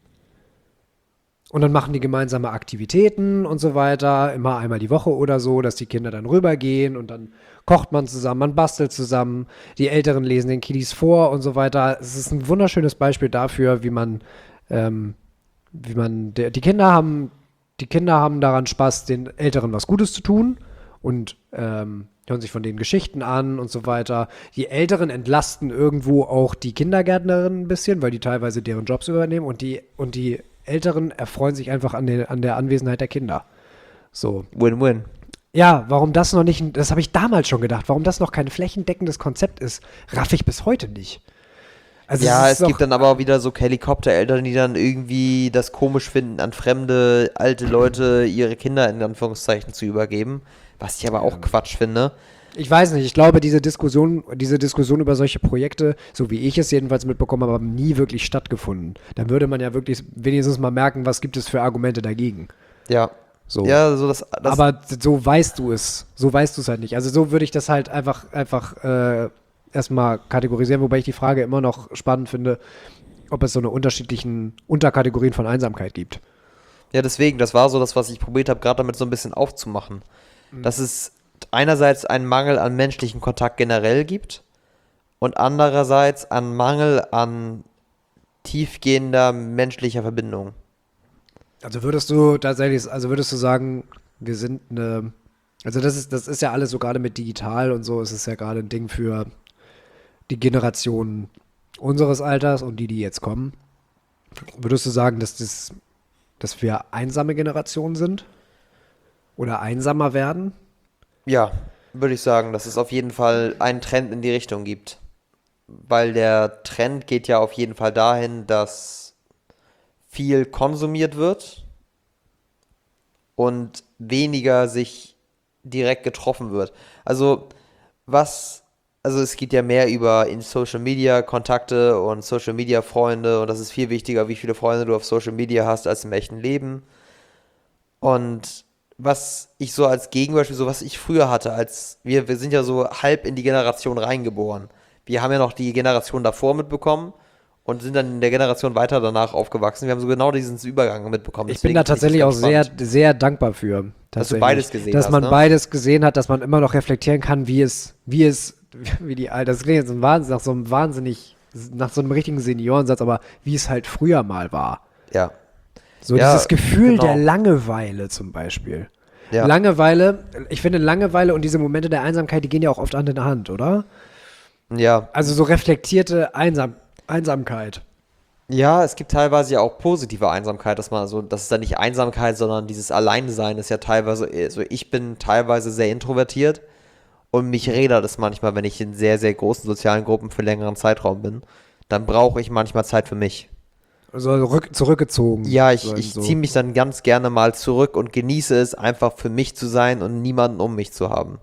Und dann machen die gemeinsame Aktivitäten und so weiter, immer einmal die Woche oder so, dass die Kinder dann rübergehen und dann kocht man zusammen, man bastelt zusammen, die Älteren lesen den Kiddies vor und so weiter. Es ist ein wunderschönes Beispiel dafür, wie man, ähm, wie man, der, die Kinder haben, die Kinder haben daran Spaß, den Älteren was Gutes zu tun und ähm, hören sich von denen Geschichten an und so weiter. Die Älteren entlasten irgendwo auch die Kindergärtnerinnen ein bisschen, weil die teilweise deren Jobs übernehmen und die, und die Älteren erfreuen sich einfach an, den, an der Anwesenheit der Kinder. So. Win-win. Ja, warum das noch nicht, das habe ich damals schon gedacht, warum das noch kein flächendeckendes Konzept ist, raff ich bis heute nicht. Also Ja, es, es ist gibt doch, dann aber auch wieder so Helikoptereltern, die dann irgendwie das komisch finden, an fremde, alte Leute ihre Kinder in Anführungszeichen zu übergeben. Was ich aber auch Quatsch finde. ich weiß nicht, ich glaube, diese Diskussion, diese Diskussion über solche Projekte, so wie ich es jedenfalls mitbekommen habe, haben nie wirklich stattgefunden. Dann würde man ja wirklich wenigstens mal merken, was gibt es für Argumente dagegen. Ja. So. Ja, so das, das Aber so weißt du es. So weißt du es halt nicht. Also so würde ich das halt einfach, einfach äh, erstmal kategorisieren, wobei ich die Frage immer noch spannend finde, ob es so eine unterschiedlichen Unterkategorien von Einsamkeit gibt. Ja, deswegen, das war so das, was ich probiert habe, gerade damit so ein bisschen aufzumachen. Dass es einerseits einen Mangel an menschlichen Kontakt generell gibt und andererseits einen Mangel an tiefgehender menschlicher Verbindung. Also würdest du tatsächlich, also würdest du sagen, wir sind eine, also das ist, das ist ja alles so gerade mit digital und so, es ist ja gerade ein Ding für die Generation unseres Alters und die, die jetzt kommen. Würdest du sagen, dass das, dass wir einsame Generation sind? Oder einsamer werden? Ja, würde ich sagen, dass es auf jeden Fall einen Trend in die Richtung gibt. Weil der Trend geht ja auf jeden Fall dahin, dass viel konsumiert wird und weniger sich direkt getroffen wird. Also was, also es geht ja mehr über in Social Media Kontakte und Social Media Freunde und das ist viel wichtiger, wie viele Freunde du auf Social Media hast als im echten Leben. Und was ich so als Gegenbeispiel, so was ich früher hatte, als wir, wir sind ja so halb in die Generation reingeboren. Wir haben ja noch die Generation davor mitbekommen und sind dann in der Generation weiter danach aufgewachsen. Wir haben so genau diesen Übergang mitbekommen. Ich bin Deswegen da finde ich das tatsächlich auch ganz sehr, spannend. sehr dankbar für. Dass du tatsächlich. beides gesehen Dass hast, man ne? beides gesehen hat, dass man immer noch reflektieren kann, wie es, wie es, wie die Alter, das klingt jetzt ein Wahnsinn, nach so einem wahnsinnig, nach so einem richtigen Seniorensatz, aber wie es halt früher mal war. Ja. So Ja, dieses Gefühl genau. der Langeweile zum Beispiel. Ja. Langeweile, ich finde Langeweile und diese Momente der Einsamkeit, die gehen ja auch oft Hand in Hand, oder? Ja. Also so reflektierte Einsam Einsamkeit. Ja, es gibt teilweise ja auch positive Einsamkeit, dass man so, das ist dann nicht Einsamkeit, sondern dieses Alleinsein ist ja teilweise, also ich bin teilweise sehr introvertiert und mich rädert es manchmal, wenn ich in sehr, sehr großen sozialen Gruppen für längeren Zeitraum bin. Dann brauche ich manchmal Zeit für mich. Also rück, zurückgezogen. Ja, ich, sein, ich so. ziehe mich dann ganz gerne mal zurück und genieße es, einfach für mich zu sein und niemanden um mich zu haben.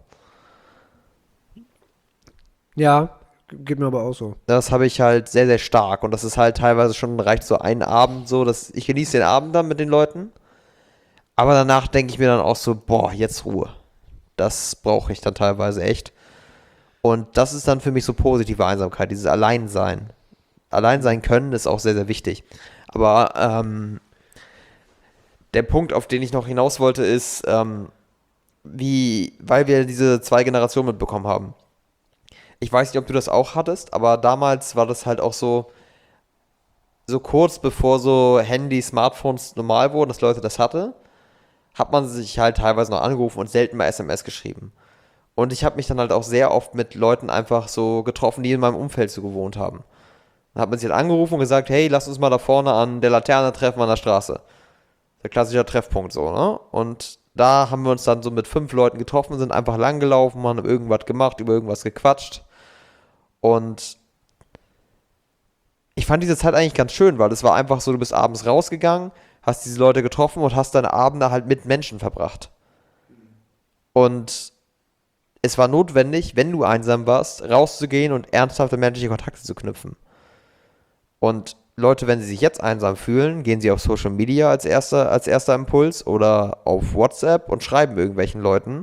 Ja, geht mir aber auch so. Das habe ich halt sehr, sehr stark und das ist halt teilweise schon, reicht so ein Abend so, dass ich genieße den Abend dann mit den Leuten, aber danach denke ich mir dann auch so, boah, jetzt Ruhe. Das brauche ich dann teilweise echt. Und das ist dann für mich so positive Einsamkeit, dieses Alleinsein. Allein sein können ist auch sehr, sehr wichtig. Aber ähm, der Punkt, auf den ich noch hinaus wollte, ist, ähm, wie, weil wir diese zwei Generationen mitbekommen haben. Ich weiß nicht, ob du das auch hattest, aber damals war das halt auch so, so kurz bevor so Handy, Smartphones normal wurden, dass Leute das hatten, hat man sich halt teilweise noch angerufen und selten mal S M S geschrieben. Und ich habe mich dann halt auch sehr oft mit Leuten einfach so getroffen, die in meinem Umfeld so gewohnt haben. Dann hat man sich halt angerufen und gesagt, hey, lass uns mal da vorne an der Laterne treffen an der Straße. Der klassische Treffpunkt so, ne? Und da haben wir uns dann so mit fünf Leuten getroffen, sind einfach lang gelaufen, haben irgendwas gemacht, über irgendwas gequatscht. Und ich fand diese Zeit eigentlich ganz schön, weil es war einfach so, du bist abends rausgegangen, hast diese Leute getroffen und hast deine Abende halt mit Menschen verbracht. Und es war notwendig, wenn du einsam warst, rauszugehen und ernsthafte menschliche Kontakte zu knüpfen. Und Leute, wenn sie sich jetzt einsam fühlen, gehen sie auf Social Media als erster, als erster Impuls oder auf WhatsApp und schreiben irgendwelchen Leuten.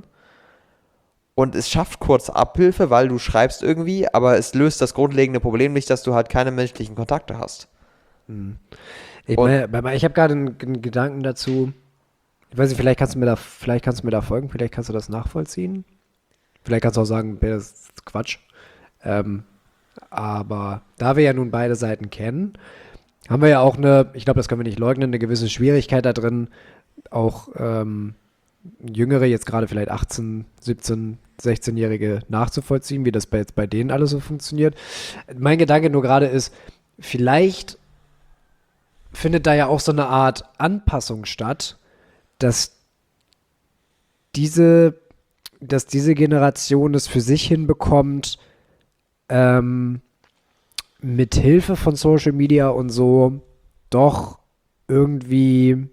Und es schafft kurz Abhilfe, weil du schreibst irgendwie, aber es löst das grundlegende Problem nicht, dass du halt keine menschlichen Kontakte hast. Ich, meine, ich habe gerade einen, einen Gedanken dazu. Ich weiß nicht, vielleicht kannst du mir da, vielleicht kannst du mir da folgen, vielleicht kannst du das nachvollziehen. Vielleicht kannst du auch sagen, das ist Quatsch. Ähm, aber da wir ja nun beide Seiten kennen, haben wir ja auch eine, ich glaube, das können wir nicht leugnen, eine gewisse Schwierigkeit da drin, auch ähm, Jüngere, jetzt gerade vielleicht achtzehn, siebzehn, sechzehnjährige nachzuvollziehen, wie das bei, jetzt bei denen alles so funktioniert. Mein Gedanke nur gerade ist, vielleicht findet da ja auch so eine Art Anpassung statt, dass diese, dass diese Generation es für sich hinbekommt, ähm, mit Hilfe von Social Media und so doch irgendwie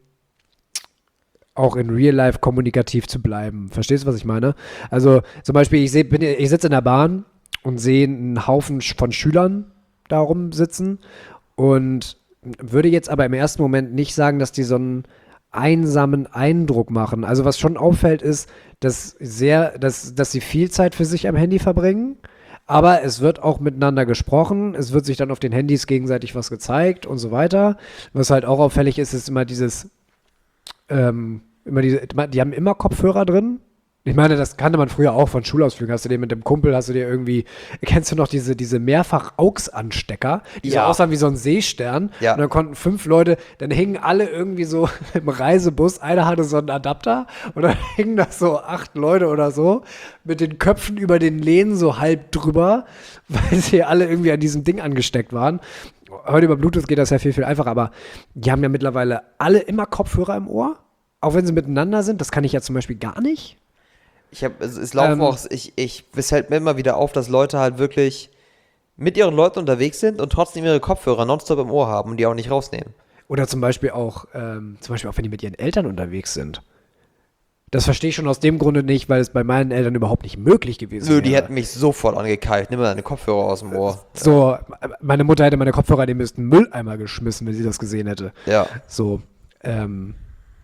auch in Real Life kommunikativ zu bleiben. Verstehst du, was ich meine? Also zum Beispiel, ich, seh, bin, ich sitze in der Bahn und sehe einen Haufen von Schülern da rumsitzen und würde jetzt aber im ersten Moment nicht sagen, dass die so einen einsamen Eindruck machen. Also was schon auffällt ist, dass, sehr, dass, dass sie viel Zeit für sich am Handy verbringen, aber es wird auch miteinander gesprochen, es wird sich dann auf den Handys gegenseitig was gezeigt und so weiter. Was halt auch auffällig ist, ist immer dieses Ähm, immer diese, die haben immer Kopfhörer drin. Ich meine, das kannte man früher auch von Schulausflügen. Hast du dir mit dem Kumpel, hast du dir irgendwie, kennst du noch diese, diese Mehrfach-Aux-Anstecker, die Ja. so aussahen wie so ein Seestern? Ja. Und dann konnten fünf Leute, dann hingen alle irgendwie so im Reisebus, einer hatte so einen Adapter und dann hingen da so acht Leute oder so mit den Köpfen über den Lehnen so halb drüber, weil sie alle irgendwie an diesem Ding angesteckt waren. Heute über Bluetooth geht das ja viel, viel einfacher, aber die haben ja mittlerweile alle immer Kopfhörer im Ohr, auch wenn sie miteinander sind. Das kann ich ja zum Beispiel gar nicht. Ich habe, es, es laufen Ähm. auch, ich, ich, es fällt mir immer wieder auf, dass Leute halt wirklich mit ihren Leuten unterwegs sind und trotzdem ihre Kopfhörer nonstop im Ohr haben und die auch nicht rausnehmen. Oder zum Beispiel auch, ähm, zum Beispiel auch, wenn die mit ihren Eltern unterwegs sind. Das verstehe ich schon aus dem Grunde nicht, weil es bei meinen Eltern überhaupt nicht möglich gewesen wäre. Nö, die hätten mich sofort angekeilt. Nimm mal deine Kopfhörer aus dem Ohr. So, meine Mutter hätte meine Kopfhörer in den müssten Mülleimer geschmissen, wenn sie das gesehen hätte. Ja. So, ähm,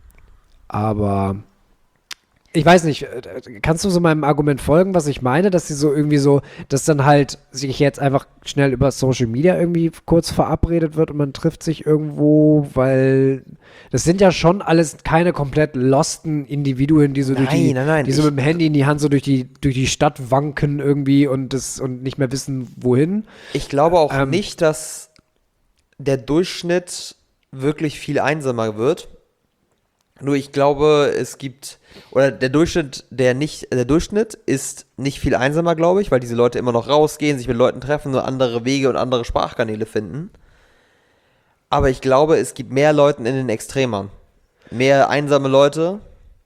aber ich weiß nicht, kannst du so meinem Argument folgen, was ich meine, dass sie so irgendwie so, dass dann halt sich jetzt einfach schnell über Social Media irgendwie kurz verabredet wird und man trifft sich irgendwo, weil das sind ja schon alles keine komplett losten Individuen, die so durch Nein, die, nein, nein, die so ich- mit dem Handy in die Hand so durch die, durch die Stadt wanken irgendwie und das und nicht mehr wissen, wohin. Ich glaube auch Ähm. nicht, dass der Durchschnitt wirklich viel einsamer wird. Nur ich glaube, es gibt, oder der Durchschnitt, der nicht, der Durchschnitt ist nicht viel einsamer, glaube ich, weil diese Leute immer noch rausgehen, sich mit Leuten treffen, nur andere Wege und andere Sprachkanäle finden. Aber ich glaube, es gibt mehr Leute in den Extremern. Mehr einsame Leute,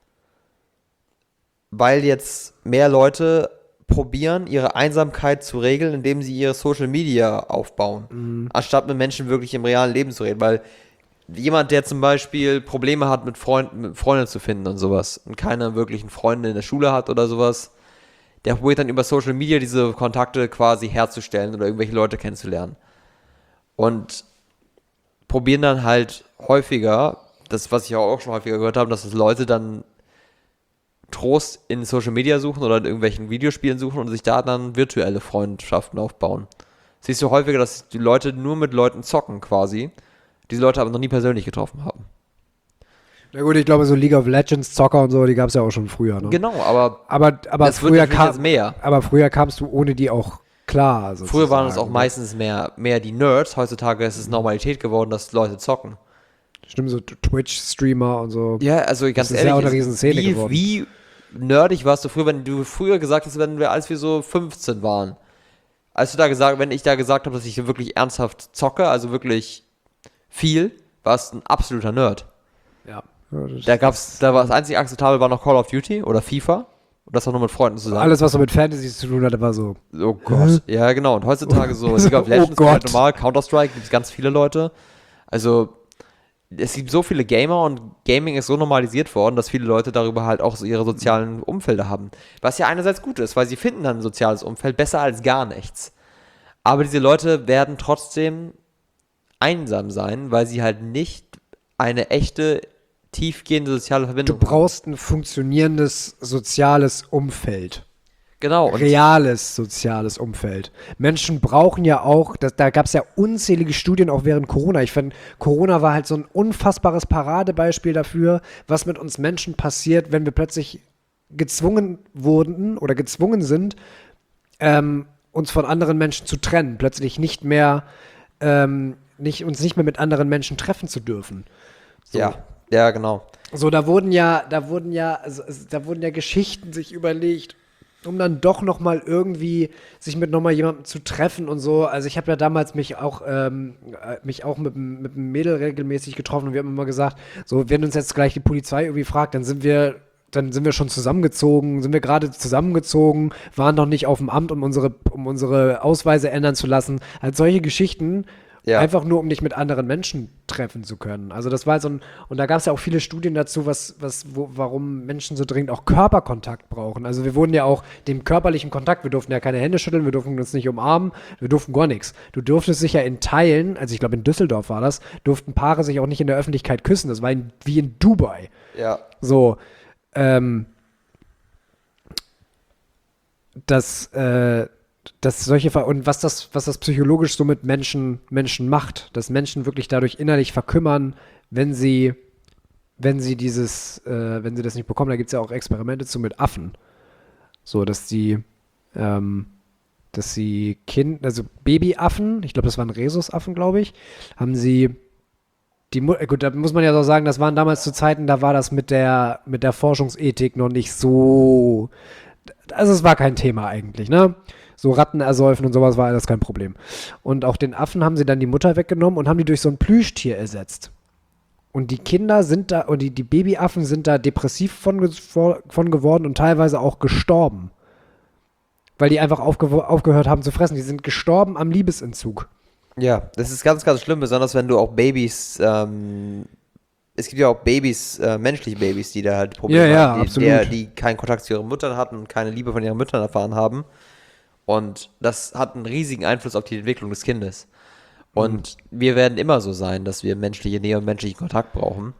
weil jetzt mehr Leute probieren, ihre Einsamkeit zu regeln, indem sie ihre Social Media aufbauen, anstatt mit Menschen wirklich im realen Leben zu reden, weil jemand, der zum Beispiel Probleme hat, mit Freunden, mit Freunden zu finden und sowas und keine wirklichen Freunde in der Schule hat oder sowas, der probiert dann über Social Media diese Kontakte quasi herzustellen oder irgendwelche Leute kennenzulernen. Und probieren dann halt häufiger, das, was ich auch schon häufiger gehört habe, dass das Leute dann Trost in Social Media suchen oder in irgendwelchen Videospielen suchen und sich da dann virtuelle Freundschaften aufbauen. Siehst du häufiger, dass die Leute nur mit Leuten zocken quasi, diese Leute aber noch nie persönlich getroffen haben. Na gut, ich glaube, so League of Legends Zocker und so, die gab es ja auch schon früher, ne? Genau, aber Aber, aber, das wird früher natürlich kam, jetzt mehr. aber früher kamst du ohne die auch klar. Früher waren es auch sozusagen, ne? meistens mehr, mehr die Nerds, heutzutage ist es Normalität geworden, dass Leute zocken. Stimmt, so Twitch-Streamer und so. Ja, also ganz Das ist ehrlich, ja auch eine es- Riesenszene wie, geworden. wie nerdig warst du früher, wenn du früher gesagt hast, wenn wir, als wir so fünfzehn waren, als du da gesagt, wenn ich da gesagt habe, dass ich wirklich ernsthaft zocke, also wirklich viel, warst du ein absoluter Nerd. Ja. Da gab's, da war das einzige akzeptabel war noch Call of Duty oder FIFA und das auch nur mit Freunden zusammen. Alles, was so mit Fantasy zu tun hatte, war so. Oh Gott. Ja, genau. Und heutzutage so Oh League of Legends, Gott. halt normal, Counter-Strike, gibt es ganz viele Leute. Also, es gibt so viele Gamer und Gaming ist so normalisiert worden, dass viele Leute darüber halt auch so ihre sozialen Umfelder haben. Was ja einerseits gut ist, weil sie finden dann ein soziales Umfeld besser als gar nichts. Aber diese Leute werden trotzdem einsam sein, weil sie halt nicht eine echte, tiefgehende soziale Du Verbindung haben. brauchst ein funktionierendes soziales Umfeld. Genau. Und Reales soziales Umfeld. Menschen brauchen ja auch, das, da gab es ja unzählige Studien auch während Corona. Ich finde, Corona war halt so ein unfassbares Paradebeispiel dafür, was mit uns Menschen passiert, wenn wir plötzlich gezwungen wurden oder gezwungen sind, ähm, uns von anderen Menschen zu trennen. Plötzlich nicht mehr, ähm, nicht, uns nicht mehr mit anderen Menschen treffen zu dürfen. So. ja, ja, genau. So, da wurden ja, da wurden ja, also, es- da wurden ja Geschichten sich überlegt, um dann doch noch mal irgendwie sich mit noch mal jemandem zu treffen und so. Also ich habe ja damals mich auch ähm, äh, mich auch mit, dem- mit einem Mädel regelmäßig getroffen und wir haben immer gesagt, so wenn uns jetzt gleich die Polizei irgendwie fragt, dann sind wir dann sind wir schon zusammengezogen, sind wir gerade zusammengezogen, waren noch nicht auf dem Amt, um unsere um unsere Ausweise ändern zu lassen. Halt solche Geschichten. Ja. Einfach nur, um dich mit anderen Menschen treffen zu können. Also das war so ein, und da gab es ja auch viele Studien dazu, was, was, wo, warum Menschen so dringend auch Körperkontakt brauchen. Also wir wurden ja auch dem körperlichen Kontakt, wir durften ja keine Hände schütteln, wir durften uns nicht umarmen, wir durften gar nichts. Du durftest sich ja in Teilen, also ich glaube in Düsseldorf war das, durften Paare sich auch nicht in der Öffentlichkeit küssen. Das war in, wie in Dubai. Ja. So, ähm, dass, äh, dass solche Ver und was das, was das psychologisch so mit Menschen, Menschen macht, dass Menschen wirklich dadurch innerlich verkümmern, wenn sie, wenn sie dieses, äh, wenn sie das nicht bekommen, da gibt es ja auch Experimente zu mit Affen. So, dass die, ähm, dass sie Kind, also Babyaffen, ich glaube, das waren Rhesusaffen, glaube ich, haben sie die Mu äh, gut, da muss man ja so sagen, das waren damals zu Zeiten, da war das mit der, mit der Forschungsethik noch nicht so, also es war kein Thema eigentlich, ne? So Ratten ersäufen und sowas war alles kein Problem. Und auch den Affen haben sie dann die Mutter weggenommen und haben die durch so ein Plüschtier ersetzt. Und die Kinder sind da, und die, die Babyaffen sind da depressiv von, ge- vor- von geworden und teilweise auch gestorben. Weil die einfach aufge aufgehört haben zu fressen. Die sind gestorben am Liebesentzug. Ja, das ist ganz, ganz schlimm, besonders wenn du auch Babys, ähm, es gibt ja auch Babys, äh, menschliche Babys, die da halt Probleme Ja, ja, haben, die, absolut. Der, die keinen Kontakt zu ihren Müttern hatten und keine Liebe von ihren Müttern erfahren haben. Und das hat einen riesigen Einfluss auf die Entwicklung des Kindes. Und wir werden immer so sein, dass wir menschliche Nähe und menschlichen Kontakt brauchen.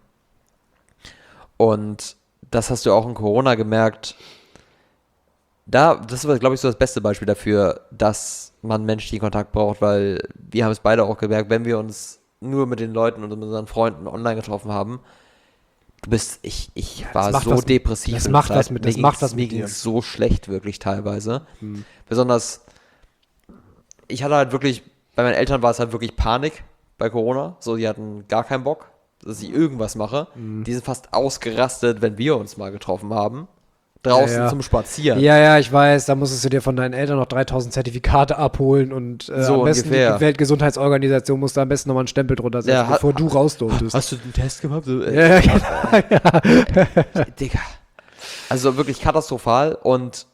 Und das hast du auch in Corona gemerkt. Da, das war, glaube ich, so das beste Beispiel dafür, dass man menschlichen Kontakt braucht, weil wir haben es beide auch gemerkt, wenn wir uns nur mit den Leuten und mit unseren Freunden online getroffen haben, du bist, ich, ich war macht so was- depressiv. das in der macht Zeit. was mit- Mir das macht ging's- was Mir mit ging dir. es so schlecht, wirklich teilweise. Besonders, ich hatte halt wirklich, bei meinen Eltern war es halt wirklich Panik bei Corona. So, die hatten gar keinen Bock, dass ich irgendwas mache. Die sind fast ausgerastet, wenn wir uns mal getroffen haben. Draußen Ja, ja. zum Spazieren. Ja, ja, ich weiß, da musstest du dir von deinen Eltern noch dreitausend Zertifikate abholen und äh, So am besten ungefähr. die Weltgesundheitsorganisation musste am besten nochmal einen Stempel drunter setzen, Ja, hat- bevor du raus durftest. Hast du den Test gemacht? So, äh, Ja, ja, genau. Digga. Also wirklich katastrophal und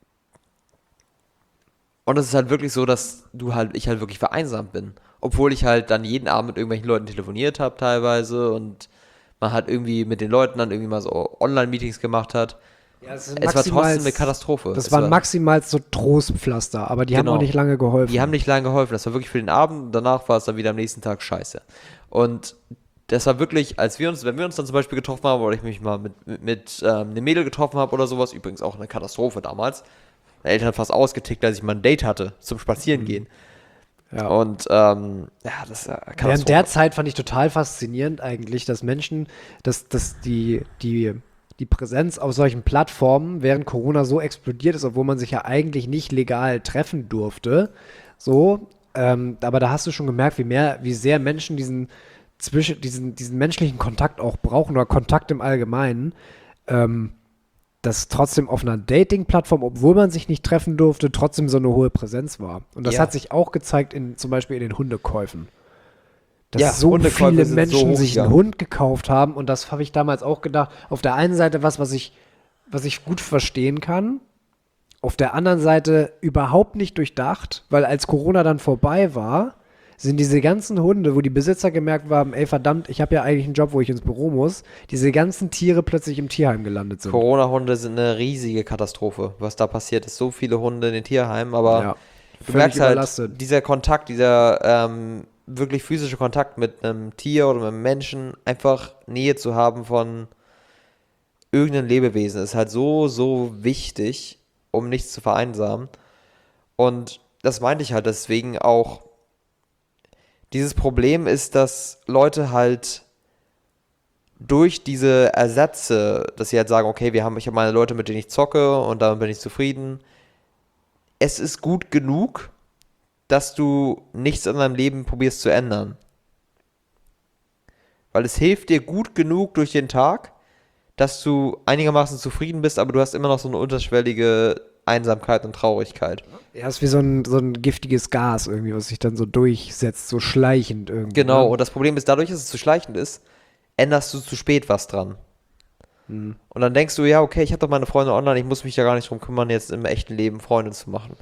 und es ist halt wirklich so, dass du halt, ich halt wirklich vereinsamt bin. Obwohl ich halt dann jeden Abend mit irgendwelchen Leuten telefoniert habe teilweise und man halt irgendwie mit den Leuten dann irgendwie mal so Online-Meetings gemacht hat. Ja, es ist Es war maximal- trotzdem eine Katastrophe. Das Es waren war- maximal so Trostpflaster, aber die haben Genau. auch nicht lange geholfen. Die haben nicht lange geholfen. Das war wirklich für den Abend und danach war es dann wieder am nächsten Tag scheiße. Und das war wirklich, als wir uns, wenn wir uns dann zum Beispiel getroffen haben oder ich mich mal mit, mit, mit ähm, einem Mädel getroffen habe oder sowas, übrigens auch eine Katastrophe damals. Meine Eltern fast ausgetickt, als ich mal ein Date hatte zum Spazierengehen. Ja. Und ähm, ja, das ist ja Katastrophe. Während der Zeit fand ich total faszinierend eigentlich, dass Menschen, dass, dass die, die, die Präsenz auf solchen Plattformen während Corona so explodiert ist, obwohl man sich ja eigentlich nicht legal treffen durfte. So, ähm, aber da hast du schon gemerkt, wie mehr, wie sehr Menschen diesen zwischen diesen, diesen menschlichen Kontakt auch brauchen oder Kontakt im Allgemeinen. Ähm, dass trotzdem auf einer Dating-Plattform, obwohl man sich nicht treffen durfte, trotzdem so eine hohe Präsenz war. Und das Ja. hat sich auch gezeigt in zum Beispiel in den Hundekäufen. Dass Ja, so Hundekäufe viele sind so Menschen sich einen hochgegangen. Hund gekauft haben. Und das habe ich damals auch gedacht. Auf der einen Seite was, was ich, was ich gut verstehen kann. Auf der anderen Seite überhaupt nicht durchdacht, weil als Corona dann vorbei war, sind diese ganzen Hunde, wo die Besitzer gemerkt haben, ey verdammt, ich habe ja eigentlich einen Job, wo ich ins Büro muss, diese ganzen Tiere plötzlich im Tierheim gelandet sind. Corona-Hunde sind eine riesige Katastrophe, was da passiert ist. So viele Hunde in den Tierheimen, aber Ja, du völlig merkst halt, überlastet. dieser Kontakt, dieser, ähm, wirklich physischen Kontakt mit einem Tier oder mit einem Menschen, einfach Nähe zu haben von irgendeinem Lebewesen, ist halt so, so wichtig, um nichts zu vereinsamen. Und das meinte ich halt deswegen auch. Dieses Problem ist, dass Leute halt durch diese Ersätze, dass sie halt sagen, okay, wir haben, ich habe meine Leute, mit denen ich zocke und damit bin ich zufrieden. Es ist gut genug, dass du nichts in deinem Leben probierst zu ändern. Weil es hilft dir gut genug durch den Tag, dass du einigermaßen zufrieden bist, aber du hast immer noch so eine unterschwellige Einsamkeit und Traurigkeit. Ja, ist wie so ein, so ein giftiges Gas irgendwie, was sich dann so durchsetzt, so schleichend irgendwie. Genau, Ne? und das Problem ist, dadurch, dass es zu schleichend ist, änderst du zu spät was dran. Hm. Und dann denkst du, ja, okay, ich habe doch meine Freunde online, ich muss mich ja gar nicht drum kümmern, jetzt im echten Leben Freunde zu machen.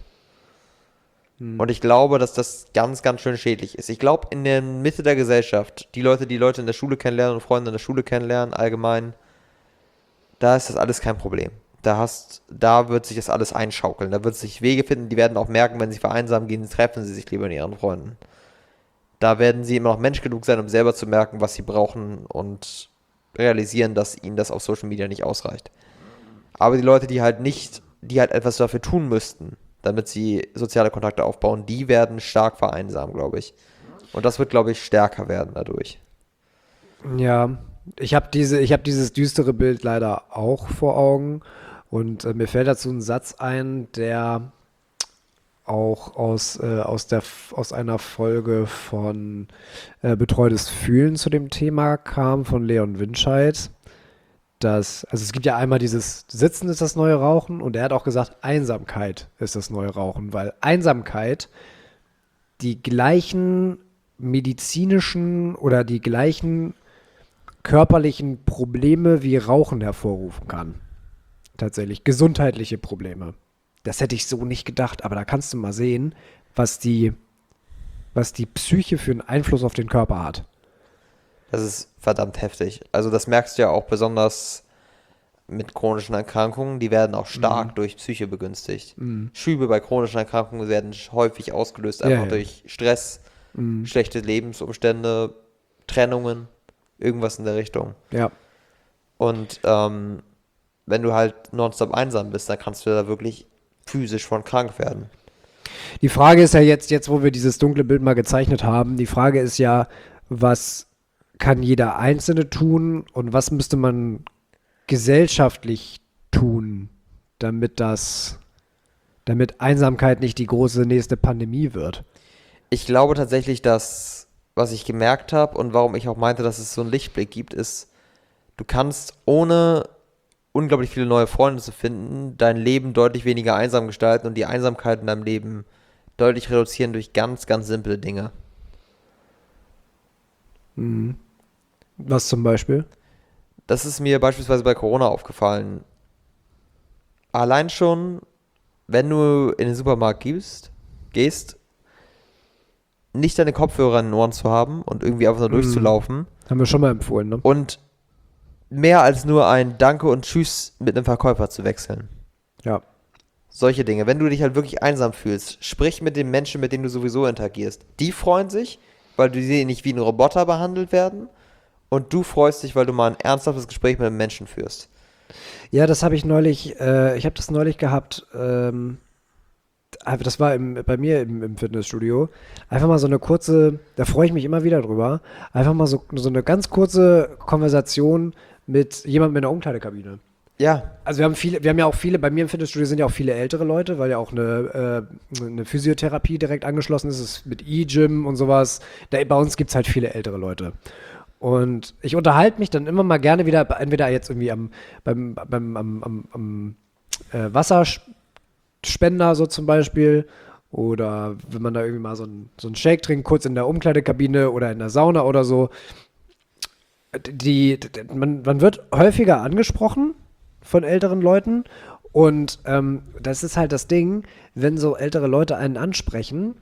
Hm. Und ich glaube, dass das ganz, ganz schön schädlich ist. Ich glaube, in der Mitte der Gesellschaft, die Leute, die Leute in der Schule kennenlernen und Freunde in der Schule kennenlernen, allgemein, da ist das alles kein Problem. Da hast, da wird sich das alles einschaukeln. Da wird sich Wege finden, die werden auch merken, wenn sie vereinsamen gehen, treffen sie sich lieber in ihren Freunden. Da werden sie immer noch Mensch genug sein, um selber zu merken, was sie brauchen und realisieren, dass ihnen das auf Social Media nicht ausreicht. Aber die Leute, die halt nicht, die halt etwas dafür tun müssten, damit sie soziale Kontakte aufbauen, die werden stark vereinsamen, glaube ich. Und das wird, glaube ich, stärker werden dadurch. Ja, ich habe diese, ich habe dieses düstere Bild leider auch vor Augen und äh, mir fällt dazu ein Satz ein, der auch aus, äh, aus, der, aus einer Folge von äh, Betreutes Fühlen zu dem Thema kam, von Leon Winscheid. Dass, also es gibt ja einmal dieses Sitzen ist das neue Rauchen und er hat auch gesagt, Einsamkeit ist das neue Rauchen, weil Einsamkeit die gleichen medizinischen oder die gleichen körperlichen Probleme wie Rauchen hervorrufen kann. Tatsächlich gesundheitliche Probleme. Das hätte ich so nicht gedacht, aber da kannst du mal sehen, was die, was die Psyche für einen Einfluss auf den Körper hat. Das ist verdammt heftig. Also das merkst du ja auch besonders mit chronischen Erkrankungen. Die werden auch stark Mhm. durch Psyche begünstigt. Mhm. Schübe bei chronischen Erkrankungen werden häufig ausgelöst, einfach Ja, ja. durch Stress, Mhm. schlechte Lebensumstände, Trennungen, irgendwas in der Richtung. Ja. Und ähm, wenn du halt nonstop einsam bist, dann kannst du da wirklich physisch von krank werden. Die Frage ist ja jetzt, jetzt wo wir dieses dunkle Bild mal gezeichnet haben, die Frage ist ja, was kann jeder Einzelne tun und was müsste man gesellschaftlich tun, damit das, damit Einsamkeit nicht die große nächste Pandemie wird? Ich glaube tatsächlich, dass, was ich gemerkt habe und warum ich auch meinte, dass es so einen Lichtblick gibt, ist, du kannst ohne unglaublich viele neue Freunde zu finden, dein Leben deutlich weniger einsam gestalten und die Einsamkeit in deinem Leben deutlich reduzieren durch ganz, ganz simple Dinge. Mhm. Was zum Beispiel? Das ist mir beispielsweise bei Corona aufgefallen. Allein schon, wenn du in den Supermarkt gehst, gehst, nicht deine Kopfhörer in den Ohren zu haben und irgendwie einfach nur Mhm. durchzulaufen Haben wir schon mal empfohlen, ne? und mehr als nur ein Danke und Tschüss mit einem Verkäufer zu wechseln. Ja. Solche Dinge. Wenn du dich halt wirklich einsam fühlst, sprich mit den Menschen, mit denen du sowieso interagierst. Die freuen sich, weil du sie nicht wie ein Roboter behandelt werden. Und du freust dich, weil du mal ein ernsthaftes Gespräch mit einem Menschen führst. Ja, das habe ich neulich, äh, ich habe das neulich gehabt, ähm, einfach- das war im, bei mir im, im Fitnessstudio. Einfach mal so eine kurze, da freue ich mich immer wieder drüber, einfach mal so, so eine ganz kurze Konversation mit jemandem in der Umkleidekabine. Ja, Also wir haben viele, wir haben ja auch viele, bei mir im Fitnessstudio sind ja auch viele ältere Leute, weil ja auch eine, äh, eine Physiotherapie direkt angeschlossen ist, es ist mit E-Gym und sowas. Da, bei uns gibt es halt viele ältere Leute. Und ich unterhalte mich dann immer mal gerne wieder, entweder jetzt irgendwie am, beim, beim, am, am, am äh, Wasserspender so zum Beispiel oder wenn man da irgendwie mal so einen so einen Shake trinkt, kurz in der Umkleidekabine oder in der Sauna oder so. Die, die, man, man wird häufiger angesprochen von älteren Leuten und ähm, das ist halt das Ding, wenn so ältere Leute einen ansprechen,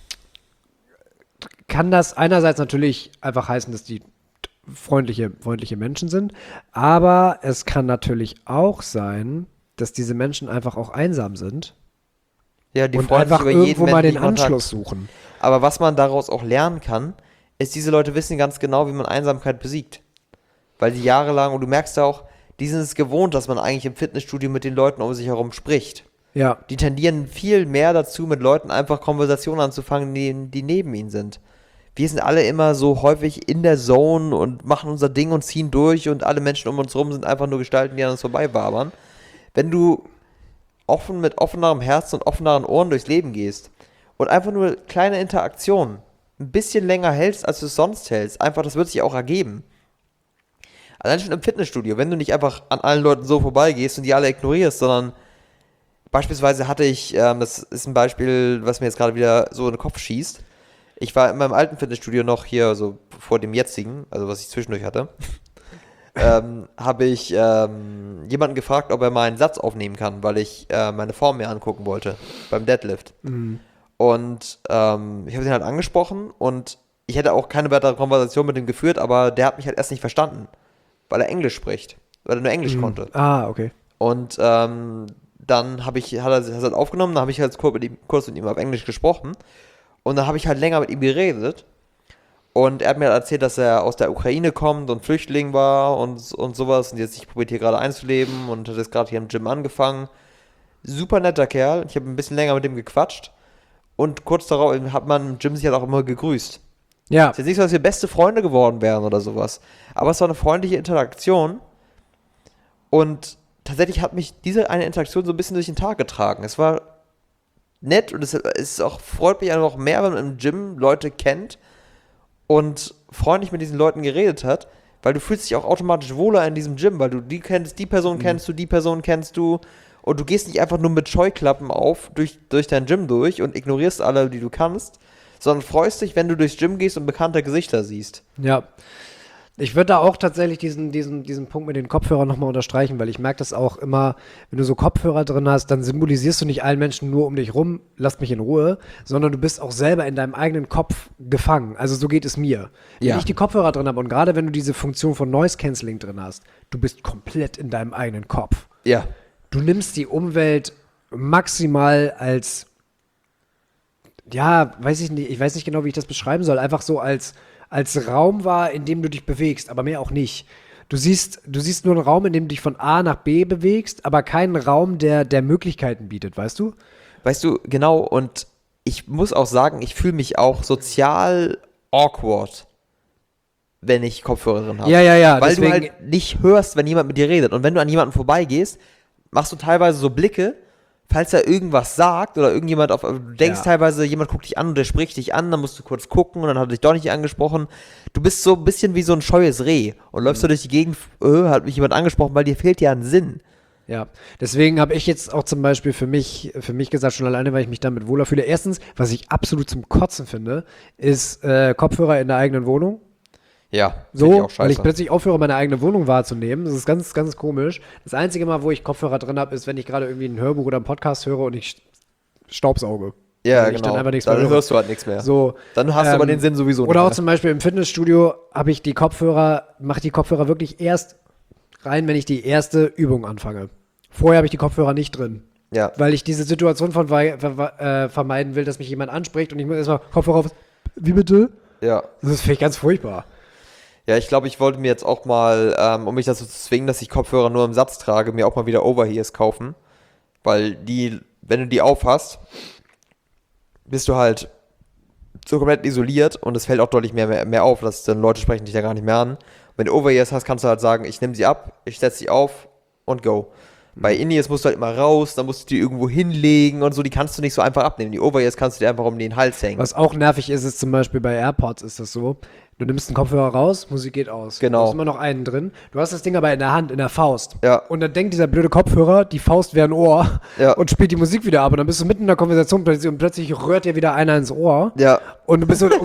kann das einerseits natürlich einfach heißen, dass die freundliche, freundliche Menschen sind, aber es kann natürlich auch sein, dass diese Menschen einfach auch einsam sind ja, die und freuen sich einfach über jeden irgendwo mal den menschlichen Kontakt. Anschluss suchen. Aber was man daraus auch lernen kann, ist, diese Leute wissen ganz genau, wie man Einsamkeit besiegt. Weil die jahrelang, und du merkst ja auch, die sind es gewohnt, dass man eigentlich im Fitnessstudio mit den Leuten um sich herum spricht. Ja. Die tendieren viel mehr dazu, mit Leuten einfach Konversationen anzufangen, die, die neben ihnen sind. Wir sind alle immer so häufig in der Zone und machen unser Ding und ziehen durch und alle Menschen um uns herum sind einfach nur Gestalten, die an uns vorbei wabern. Wenn du offen mit offenerem Herzen und offeneren Ohren durchs Leben gehst und einfach nur kleine Interaktionen ein bisschen länger hältst, als du es sonst hältst, einfach, das wird sich auch ergeben. Allein schon im Fitnessstudio, wenn du nicht einfach an allen Leuten so vorbeigehst und die alle ignorierst, sondern beispielsweise hatte ich, ähm, das ist ein Beispiel, was mir jetzt gerade wieder so in den Kopf schießt. Ich war in meinem alten Fitnessstudio noch hier, so vor dem jetzigen, also was ich zwischendurch hatte, ähm, habe ich ähm, jemanden gefragt, ob er mal einen Satz aufnehmen kann, weil ich äh, meine Form mir angucken wollte beim Deadlift. Mhm. Und ähm, ich habe ihn halt angesprochen und ich hätte auch keine weitere Konversation mit ihm geführt, aber der hat mich halt erst nicht verstanden, weil er Englisch spricht, weil er nur Englisch Mhm. konnte. Ah, okay. Und ähm, dann habe ich, hat er das halt aufgenommen, dann habe ich halt kurz mit, ihm, kurz mit ihm auf Englisch gesprochen und dann habe ich halt länger mit ihm geredet und er hat mir halt erzählt, dass er aus der Ukraine kommt und Flüchtling war und, und sowas und jetzt sich probiert hier gerade einzuleben und hat jetzt gerade hier im Gym angefangen. Super netter Kerl, ich habe ein bisschen länger mit ihm gequatscht und kurz darauf hat man im Gym sich halt auch immer gegrüßt. Ja. Es ist jetzt nicht so, dass wir beste Freunde geworden wären oder sowas, aber es war eine freundliche Interaktion und tatsächlich hat mich diese eine Interaktion so ein bisschen durch den Tag getragen. Es war nett und es ist auch, freut mich einfach mehr, wenn man im Gym Leute kennt und freundlich mit diesen Leuten geredet hat, weil du fühlst dich auch automatisch wohler in diesem Gym, weil du die kennst, die Person kennst du, die Person kennst du und du gehst nicht einfach nur mit Scheuklappen auf durch, durch dein Gym durch und ignorierst alle, die du kannst, sondern freust dich, wenn du durchs Gym gehst und bekannte Gesichter siehst. Ja. Ich würde da auch tatsächlich diesen, diesen, diesen Punkt mit den Kopfhörern nochmal unterstreichen, weil ich merke das auch immer, wenn du so Kopfhörer drin hast, dann symbolisierst du nicht allen Menschen nur um dich rum, lass mich in Ruhe, sondern du bist auch selber in deinem eigenen Kopf gefangen. Also so geht es mir. Wenn Ja. ich die Kopfhörer drin habe und gerade wenn du diese Funktion von Noise Cancelling drin hast, du bist komplett in deinem eigenen Kopf. Ja. Du nimmst die Umwelt maximal als, ja, weiß ich nicht, ich weiß nicht genau, wie ich das beschreiben soll, einfach so als als Raum wahr, in dem du dich bewegst, aber mehr auch nicht. Du siehst, du siehst nur einen Raum, in dem du dich von A nach B bewegst, aber keinen Raum, der, der Möglichkeiten bietet, weißt du? Weißt du, genau, und ich muss auch sagen, ich fühle mich auch sozial awkward, wenn ich Kopfhörer drin habe. Ja, ja, ja, Weil deswegen- du halt nicht hörst, wenn jemand mit dir redet. Und wenn du an jemanden vorbeigehst, machst du teilweise so Blicke, falls er irgendwas sagt oder irgendjemand auf, du denkst Ja. teilweise, jemand guckt dich an und der spricht dich an, dann musst du kurz gucken und dann hat er dich doch nicht angesprochen. Du bist so ein bisschen wie so ein scheues Reh und läufst so durch die Gegend, äh, hat mich jemand angesprochen, weil dir fehlt ja ein Sinn. Ja, deswegen habe ich jetzt auch zum Beispiel für mich, für mich gesagt, schon alleine, weil ich mich damit wohler fühle. Erstens, was ich absolut zum Kotzen finde, ist äh, Kopfhörer in der eigenen Wohnung. Ja, So, weil ich plötzlich aufhöre, meine eigene Wohnung wahrzunehmen. Das ist ganz, ganz komisch. Das einzige Mal, wo ich Kopfhörer drin habe, ist, wenn ich gerade irgendwie ein Hörbuch oder einen Podcast höre und ich staubsauge. Ja, Weil ich genau. dann einfach nichts Dann mehr höre. hörst du halt nichts mehr. So, Dann hast du aber ähm, den Sinn sowieso Oder auch nicht zum Beispiel im Fitnessstudio habe ich die Kopfhörer, mache die Kopfhörer wirklich erst rein, wenn ich die erste Übung anfange. Vorher habe ich die Kopfhörer nicht drin. Ja. Weil ich diese Situation von, ver ver äh, vermeiden will, dass mich jemand anspricht und ich muss erstmal Kopfhörer auf. Wie bitte? Ja. Das ist vielleicht ganz furchtbar. Ja, ich glaube, ich wollte mir jetzt auch mal, ähm, um mich dazu zu zwingen, dass ich Kopfhörer nur im Satz trage, mir auch mal wieder Over-Ears kaufen. Weil die, wenn du die aufhast, bist du halt so komplett isoliert und es fällt auch deutlich mehr, mehr, mehr auf, dass dann Leute sprechen dich ja gar nicht mehr an. Und wenn du Over-Ears hast, kannst du halt sagen, ich nehme sie ab, ich setze sie auf und go. Bei In-Ears musst du halt immer raus, dann musst du die irgendwo hinlegen und so, die kannst du nicht so einfach abnehmen. Die Over-Ears kannst du dir einfach um den Hals hängen. Was auch nervig ist, ist zum Beispiel bei AirPods ist das so. Du nimmst einen Kopfhörer raus, Musik geht aus. Genau. Du hast immer noch einen drin. Du hast das Ding aber in der Hand, in der Faust. Ja. Und dann denkt dieser blöde Kopfhörer, die Faust wäre ein Ohr Ja. und spielt die Musik wieder ab. Und dann bist du mitten in der Konversation plötzlich und plötzlich rührt dir wieder einer ins Ohr. Ja. Und du bist so.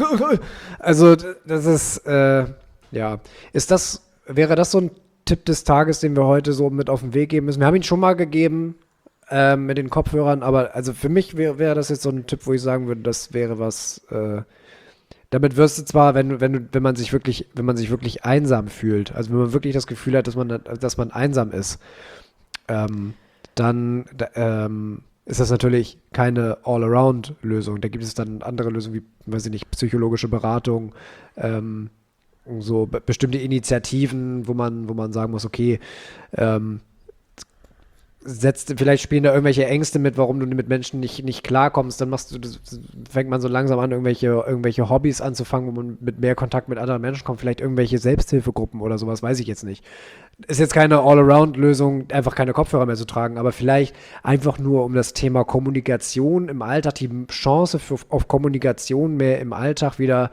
Also, das ist, äh, ja. Ist das, wäre das so ein Tipp des Tages, den wir heute so mit auf den Weg geben müssen? Wir haben ihn schon mal gegeben ähm, mit den Kopfhörern, aber also für mich wäre wär das jetzt so ein Tipp, wo ich sagen würde, das wäre was. Äh, damit wirst du zwar, wenn, wenn, du, wenn man sich wirklich, wenn man sich wirklich einsam fühlt, also wenn man wirklich das Gefühl hat, dass man, dass man einsam ist, ähm, dann, da, ähm, ist das natürlich keine All-Around-Lösung. Da gibt es dann andere Lösungen wie, weiß ich nicht, psychologische Beratung, ähm, so be bestimmte Initiativen, wo man, wo man sagen muss, okay, ähm, setzt, vielleicht spielen da irgendwelche Ängste mit, warum du mit Menschen nicht, nicht klarkommst, dann machst du, das, fängt man so langsam an, irgendwelche, irgendwelche Hobbys anzufangen, wo man mit mehr Kontakt mit anderen Menschen kommt, vielleicht irgendwelche Selbsthilfegruppen oder sowas, weiß ich jetzt nicht. Ist jetzt keine All-Around-Lösung, einfach keine Kopfhörer mehr zu tragen, aber vielleicht einfach nur um das Thema Kommunikation im Alltag, die Chance für, auf Kommunikation mehr im Alltag wieder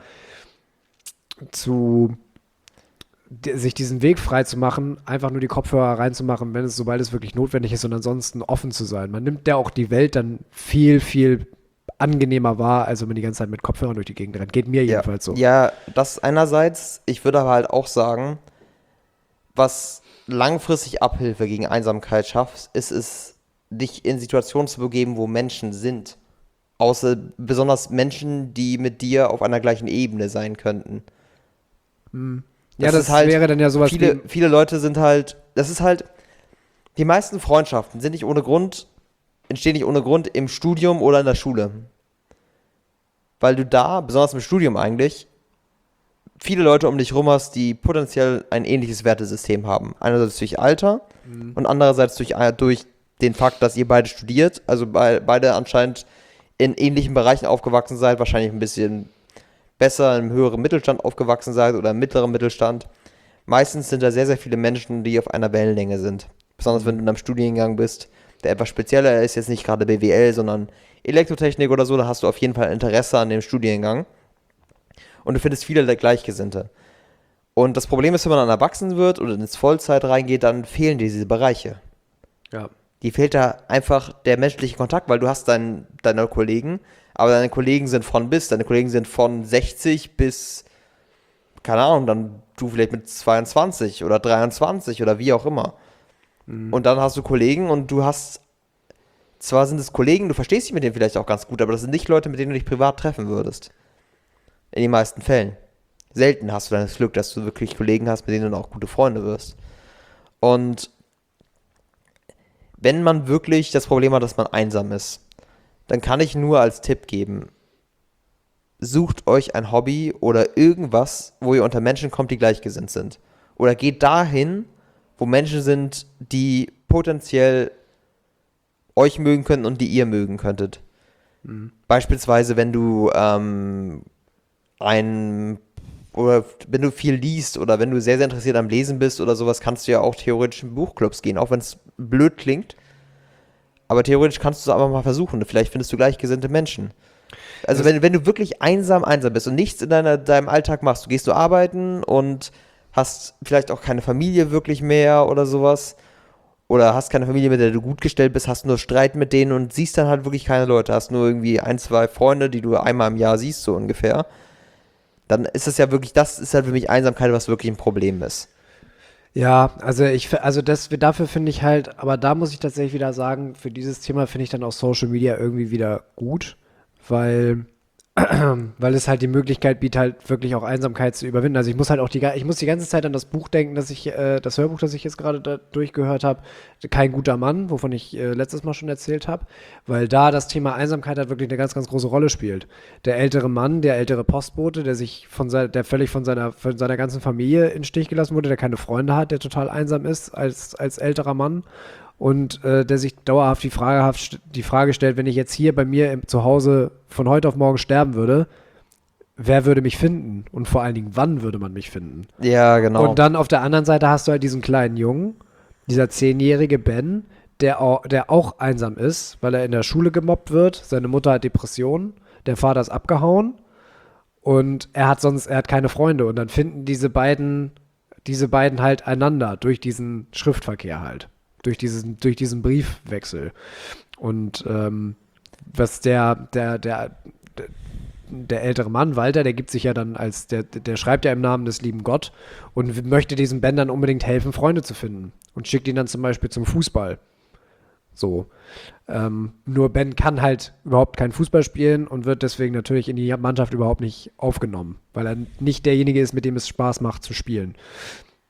zu sich diesen Weg frei zu machen, einfach nur die Kopfhörer reinzumachen, wenn es, sobald es wirklich notwendig ist und ansonsten offen zu sein. Man nimmt ja auch die Welt dann viel, viel angenehmer wahr, als wenn man die ganze Zeit mit Kopfhörern durch die Gegend rennt. Geht mir Ja, jedenfalls so. ja, das einerseits. Ich würde aber halt auch sagen, was langfristig Abhilfe gegen Einsamkeit schafft, ist es, dich in Situationen zu begeben, wo Menschen sind. Außer besonders Menschen, die mit dir auf einer gleichen Ebene sein könnten. Hm. Das Ja, das ist halt, wäre dann ja sowas viele, wie, viele Leute sind halt, das ist halt, die meisten Freundschaften sind nicht ohne Grund, entstehen nicht ohne Grund im Studium oder in der Schule. Weil du da, besonders im Studium eigentlich, viele Leute um dich rum hast, die potenziell ein ähnliches Wertesystem haben. Einerseits durch Alter Mhm. und andererseits durch, durch den Fakt, dass ihr beide studiert, also bei, beide anscheinend in ähnlichen Bereichen aufgewachsen seid, wahrscheinlich ein bisschen besser im höheren Mittelstand aufgewachsen seid oder im mittleren Mittelstand. Meistens sind da sehr, sehr viele Menschen, die auf einer Wellenlänge sind. Besonders wenn du in einem Studiengang bist, der etwas spezieller ist, jetzt nicht gerade B W L, sondern Elektrotechnik oder so, da hast du auf jeden Fall Interesse an dem Studiengang. Und du findest viele der Gleichgesinnte. Und das Problem ist, wenn man dann erwachsen wird oder ins Vollzeit reingeht, dann fehlen dir diese Bereiche. ja. Die fehlt da einfach der menschliche Kontakt, weil du hast dein, deine Kollegen, aber deine Kollegen sind von bis, deine Kollegen sind von sechzig bis, keine Ahnung, dann du vielleicht mit zweiundzwanzig oder dreiundzwanzig oder wie auch immer. Mhm. Und dann hast du Kollegen und du hast, zwar sind es Kollegen, du verstehst dich mit denen vielleicht auch ganz gut, aber das sind nicht Leute, mit denen du dich privat treffen würdest. In den meisten Fällen. Selten hast du dann das Glück, dass du wirklich Kollegen hast, mit denen du dann auch gute Freunde wirst. Und wenn man wirklich das Problem hat, dass man einsam ist, dann kann ich nur als Tipp geben, sucht euch ein Hobby oder irgendwas, wo ihr unter Menschen kommt, die gleichgesinnt sind. Oder geht dahin, wo Menschen sind, die potenziell euch mögen könnten und die ihr mögen könntet. Mhm. Beispielsweise, wenn du ähm, ein oder wenn du viel liest oder wenn du sehr, sehr interessiert am Lesen bist oder sowas, kannst du ja auch theoretisch in Buchclubs gehen, auch wenn es blöd klingt. Aber theoretisch kannst du es einfach mal versuchen. Vielleicht findest du gleichgesinnte Menschen. Also wenn, wenn du wirklich einsam, einsam bist und nichts in deiner, deinem Alltag machst, du gehst nur arbeiten und hast vielleicht auch keine Familie wirklich mehr oder sowas, oder hast keine Familie, mit der du gut gestellt bist, hast nur Streit mit denen und siehst dann halt wirklich keine Leute, hast nur irgendwie ein, zwei Freunde, die du einmal im Jahr siehst, so ungefähr, dann ist das ja wirklich, das ist halt für mich Einsamkeit, was wirklich ein Problem ist. Ja, also ich, also das, dafür finde ich halt, aber da muss ich tatsächlich wieder sagen, für dieses Thema finde ich dann auch Social Media irgendwie wieder gut, weil, weil es halt die Möglichkeit bietet, halt wirklich auch Einsamkeit zu überwinden. Also ich muss halt auch die, ich muss die ganze Zeit an das Buch denken, das ich, äh, das Hörbuch, das ich jetzt gerade da durchgehört habe, Kein guter Mann, wovon ich äh, letztes Mal schon erzählt habe, weil da das Thema Einsamkeit halt wirklich eine ganz, ganz große Rolle spielt. Der ältere Mann, der ältere Postbote, der sich von seiner, der völlig von seiner, von seiner ganzen Familie in den Stich gelassen wurde, der keine Freunde hat, der total einsam ist als, als älterer Mann. Und äh, der sich dauerhaft die Frage, die Frage stellt, wenn ich jetzt hier bei mir im, zu Hause von heute auf morgen sterben würde, wer würde mich finden? Und vor allen Dingen, wann würde man mich finden? Ja, genau. Und dann auf der anderen Seite hast du halt diesen kleinen Jungen, dieser zehnjährige Ben, der auch, der auch einsam ist, weil er in der Schule gemobbt wird. Seine Mutter hat Depressionen, der Vater ist abgehauen und er hat sonst, er hat keine Freunde. Und dann finden diese beiden, diese beiden halt einander durch diesen Schriftverkehr halt. Durch diesen, durch diesen Briefwechsel. Und ähm, was der, der, der, der ältere Mann, Walter, der gibt sich ja dann als, der, der schreibt ja im Namen des lieben Gott und möchte diesem Ben dann unbedingt helfen, Freunde zu finden. Und schickt ihn dann zum Beispiel zum Fußball. So. Ähm, nur Ben kann halt überhaupt keinen Fußball spielen und wird deswegen natürlich in die Mannschaft überhaupt nicht aufgenommen, weil er nicht derjenige ist, mit dem es Spaß macht zu spielen.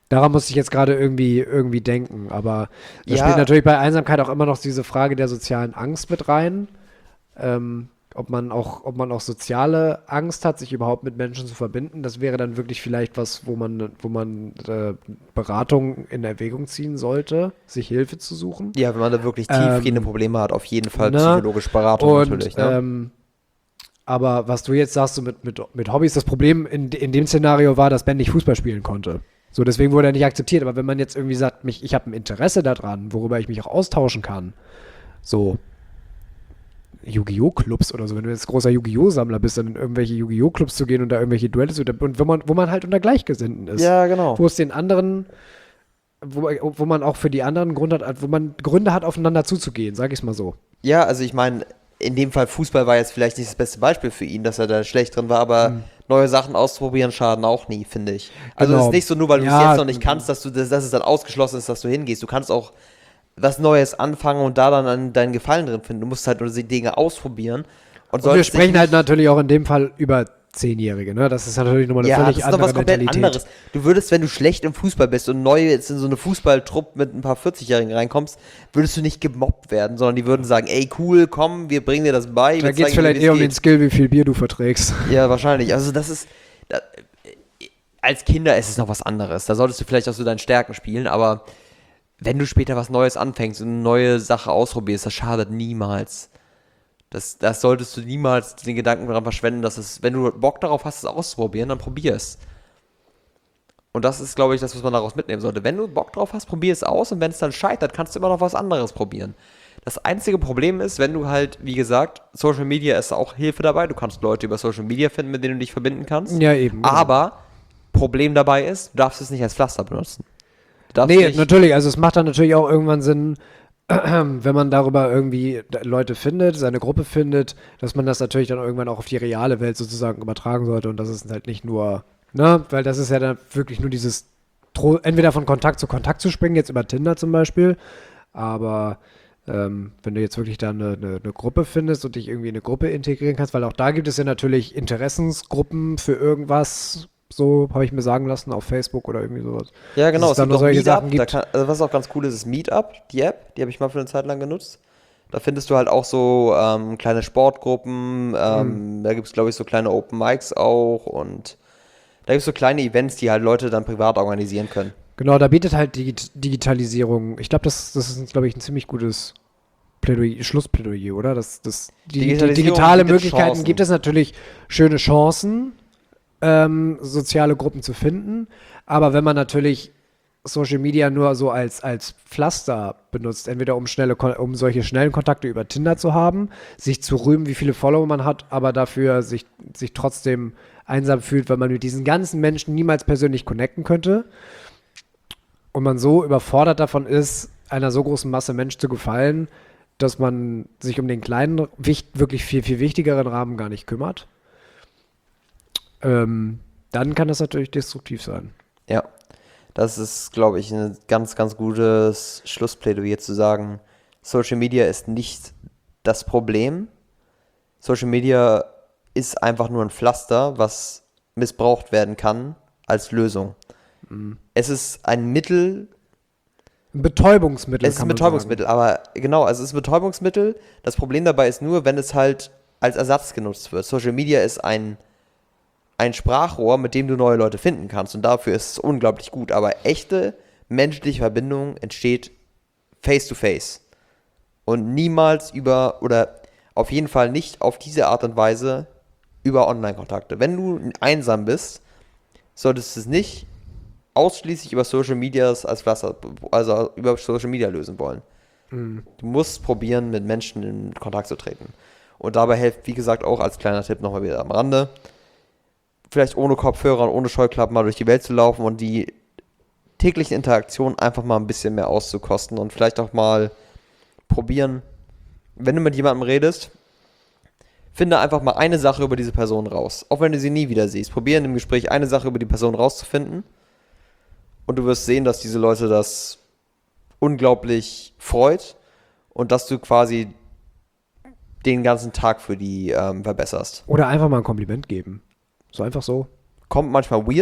Daran musste ich jetzt gerade irgendwie, irgendwie denken. Aber da Ja. spielt natürlich bei Einsamkeit auch immer noch diese Frage der sozialen Angst mit rein. Ähm, ob man auch, ob man auch soziale Angst hat, sich überhaupt mit Menschen zu verbinden. Das wäre dann wirklich vielleicht was, wo man, wo man äh, Beratung in Erwägung ziehen sollte, sich Hilfe zu suchen. Ja, wenn man da wirklich tiefgehende Ähm, Probleme hat, auf jeden Fall ne? psychologische Beratung Und natürlich. Ne? ähm, aber was du jetzt sagst, so mit, mit, mit Hobbys, das Problem in, in dem Szenario war, dass Ben nicht Fußball spielen konnte. So, deswegen wurde er nicht akzeptiert. Aber wenn man jetzt irgendwie sagt, mich, ich habe ein Interesse daran, worüber ich mich auch austauschen kann, so Yu-Gi-Oh! Clubs oder so, wenn du jetzt großer Yu-Gi-Oh! Sammler bist, dann in irgendwelche Yu-Gi-Oh! Clubs zu gehen und da irgendwelche Duelle zu, und wenn man, wo man halt unter Gleichgesinnten ist. Ja, genau. Wo es den anderen, wo, wo man auch für die anderen Grund hat, wo man Gründe hat, aufeinander zuzugehen, sag ich es mal so. Ja, also ich meine, in dem Fall Fußball war jetzt vielleicht nicht das beste Beispiel für ihn, dass er da schlecht drin war, aber Mhm. neue Sachen ausprobieren schaden auch nie, finde ich. Also es Genau. ist nicht so, nur weil du es Ja, jetzt noch nicht kannst, dass du das, dass es dann ausgeschlossen ist, dass du hingehst. Du kannst auch was Neues anfangen und da dann an deinen Gefallen drin finden. Du musst halt nur die Dinge ausprobieren. Und, Und wir solltest dich sprechen halt nicht- natürlich auch in dem Fall über Zehnjährige, ne? Das ist natürlich nochmal eine Ja, völlig das ist noch andere was komplett Mentalität. anderes. Du würdest, wenn du schlecht im Fußball bist und neu jetzt in so eine Fußballtruppe mit ein paar vierzig-Jährigen reinkommst, würdest du nicht gemobbt werden, sondern die würden sagen, ey, cool, komm, wir bringen dir das bei. Da wir geht es zeigen dir, vielleicht wie eher um den geht. Skill, wie viel Bier du verträgst. Ja, wahrscheinlich. Also das ist, da, als Kinder ist es noch was anderes. Da solltest du vielleicht auch so deinen Stärken spielen, aber wenn du später was Neues anfängst und eine neue Sache ausprobierst, das schadet niemals. Das, das solltest du niemals den Gedanken daran verschwenden, dass es, wenn du Bock darauf hast, es auszuprobieren, dann probier es. Und das ist, glaube ich, das, was man daraus mitnehmen sollte. Wenn du Bock drauf hast, probier es aus und wenn es dann scheitert, kannst du immer noch was anderes probieren. Das einzige Problem ist, wenn du halt, wie gesagt, Social Media ist auch Hilfe dabei. Du kannst Leute über Social Media finden, mit denen du dich verbinden kannst. Ja, eben. genau. Aber Problem dabei ist, du darfst es nicht als Pflaster benutzen. Du darfst Nee, nicht, natürlich. Also es macht dann natürlich auch irgendwann Sinn, wenn man darüber irgendwie Leute findet, seine Gruppe findet, dass man das natürlich dann irgendwann auch auf die reale Welt sozusagen übertragen sollte und das ist halt nicht nur, ne, weil das ist ja dann wirklich nur dieses, Tro- entweder von Kontakt zu Kontakt zu springen, jetzt über Tinder zum Beispiel, aber ähm, wenn du jetzt wirklich da eine, eine, eine Gruppe findest und dich irgendwie in eine Gruppe integrieren kannst, weil auch da gibt es ja natürlich Interessensgruppen für irgendwas, so habe ich mir sagen lassen, auf Facebook oder irgendwie sowas. Ja, genau. Dass Es dann gibt noch auch solche Meetup. Sachen Da gibt. kann, also was auch ganz cool ist, ist Meetup, die App. Die habe ich mal für eine Zeit lang genutzt. Da findest du halt auch so ähm, kleine Sportgruppen. Ähm, Mhm. Da gibt es, glaube ich, so kleine Open Mics auch. Und da gibt es so kleine Events, die halt Leute dann privat organisieren können. Genau, da bietet halt die Digitalisierung, ich glaube, das, das ist, glaube ich, ein ziemlich gutes Plädoyer, Schlussplädoyer, oder? Das, das, die, die Digitalisierung digitale bietet Möglichkeiten Chancen. gibt es natürlich schöne Chancen, ähm, soziale Gruppen zu finden, aber wenn man natürlich Social Media nur so als, als Pflaster benutzt, entweder um, schnelle, Kon- um solche schnellen Kontakte über Tinder zu haben, sich zu rühmen, wie viele Follower man hat, aber dafür sich, sich trotzdem einsam fühlt, weil man mit diesen ganzen Menschen niemals persönlich connecten könnte und man so überfordert davon ist, einer so großen Masse Menschen zu gefallen, dass man sich um den kleinen, wicht, wirklich viel, viel wichtigeren Rahmen gar nicht kümmert, ähm, dann kann das natürlich destruktiv sein. Ja, das ist, glaube ich, ein ganz, ganz gutes Schlussplädoyer zu sagen, Social Media ist nicht das Problem. Social Media ist einfach nur ein Pflaster, was missbraucht werden kann als Lösung. Es ist ein Mittel, Ein Betäubungsmittel, es ist kann ein man Betäubungsmittel, aber genau, also es ist ein Betäubungsmittel. Das Problem dabei ist nur, wenn es halt als Ersatz genutzt wird. Social Media ist ein, ein Sprachrohr, mit dem du neue Leute finden kannst und dafür ist es unglaublich gut. Aber echte menschliche Verbindung entsteht face to face und niemals über, oder auf jeden Fall nicht auf diese Art und Weise über Online-Kontakte. Wenn du einsam bist, solltest du es nicht ausschließlich über Social Media als Pflaster, also über Social Media lösen wollen. Mhm. Du musst probieren, mit Menschen in Kontakt zu treten. Und dabei hilft, wie gesagt, auch als kleiner Tipp nochmal wieder am Rande, vielleicht ohne Kopfhörer und ohne Scheuklappen mal durch die Welt zu laufen und die täglichen Interaktionen einfach mal ein bisschen mehr auszukosten und vielleicht auch mal probieren, wenn du mit jemandem redest, finde einfach mal eine Sache über diese Person raus. Auch wenn du sie nie wieder siehst. Probieren im Gespräch eine Sache über die Person rauszufinden. Und du wirst sehen, dass diese Leute das unglaublich freut und dass du quasi den ganzen Tag für die ähm, verbesserst. Oder einfach mal ein Kompliment geben. So einfach so. Kommt manchmal weird,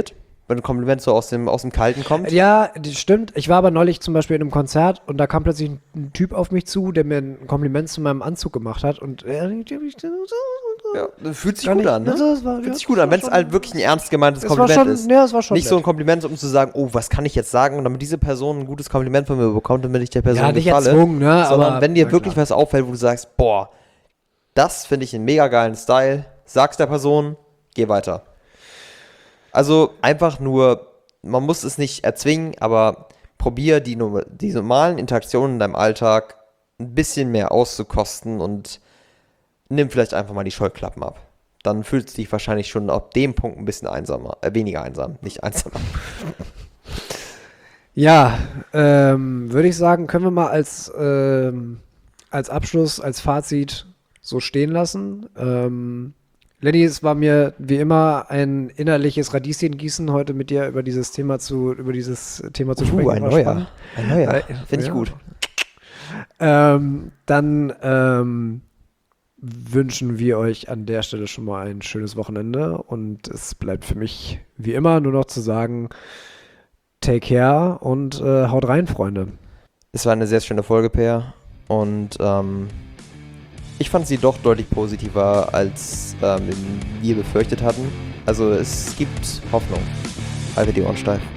wenn ein Kompliment so aus dem, aus dem Kalten kommt. Ja, das stimmt. Ich war aber neulich zum Beispiel in einem Konzert und da kam plötzlich ein, ein Typ auf mich zu, der mir ein Kompliment zu meinem Anzug gemacht hat und äh, Ja, das fühlt sich Gar gut nicht- an, ne? Also, es war- Fühlt ja, sich gut es an, war wenn es schon- halt wirklich ein ernst gemeintes es war Kompliment schon, ist. ja, es war schon Nicht so ein nett. Kompliment, um zu sagen, oh, was kann ich jetzt sagen? Und damit diese Person ein gutes Kompliment von mir bekommt, damit ich der Person Ja, nicht gefalle. erzwungen, ne? Sondern aber, wenn dir na wirklich klar. was auffällt, wo du sagst, boah, das finde ich einen mega geilen Style, sag's der Person, geh weiter. Also einfach nur, man muss es nicht erzwingen, aber probier die, no- die normalen Interaktionen in deinem Alltag ein bisschen mehr auszukosten und nimm vielleicht einfach mal die Scheuklappen ab. Dann fühlst du dich wahrscheinlich schon auf dem Punkt ein bisschen einsamer, äh, weniger einsam, nicht einsamer. Ja, ähm, würde ich sagen, können wir mal als, ähm, als Abschluss, als Fazit so stehen lassen. Ähm, Lenny, es war mir wie immer ein innerliches Radieschengießen, heute mit dir über dieses Thema zu, über dieses Thema zu sprechen. Uh, ein War neuer. spannend. Ein neuer. Äh, Finde ich ja. gut. Ähm, dann ähm, wünschen wir euch an der Stelle schon mal ein schönes Wochenende und es bleibt für mich wie immer nur noch zu sagen, take care und äh, haut rein, Freunde. Es war eine sehr schöne Folge, Peer. Und ähm, ich fand sie doch deutlich positiver, als ähm, wir befürchtet hatten. Also es gibt Hoffnung. Halte die Ohren steif.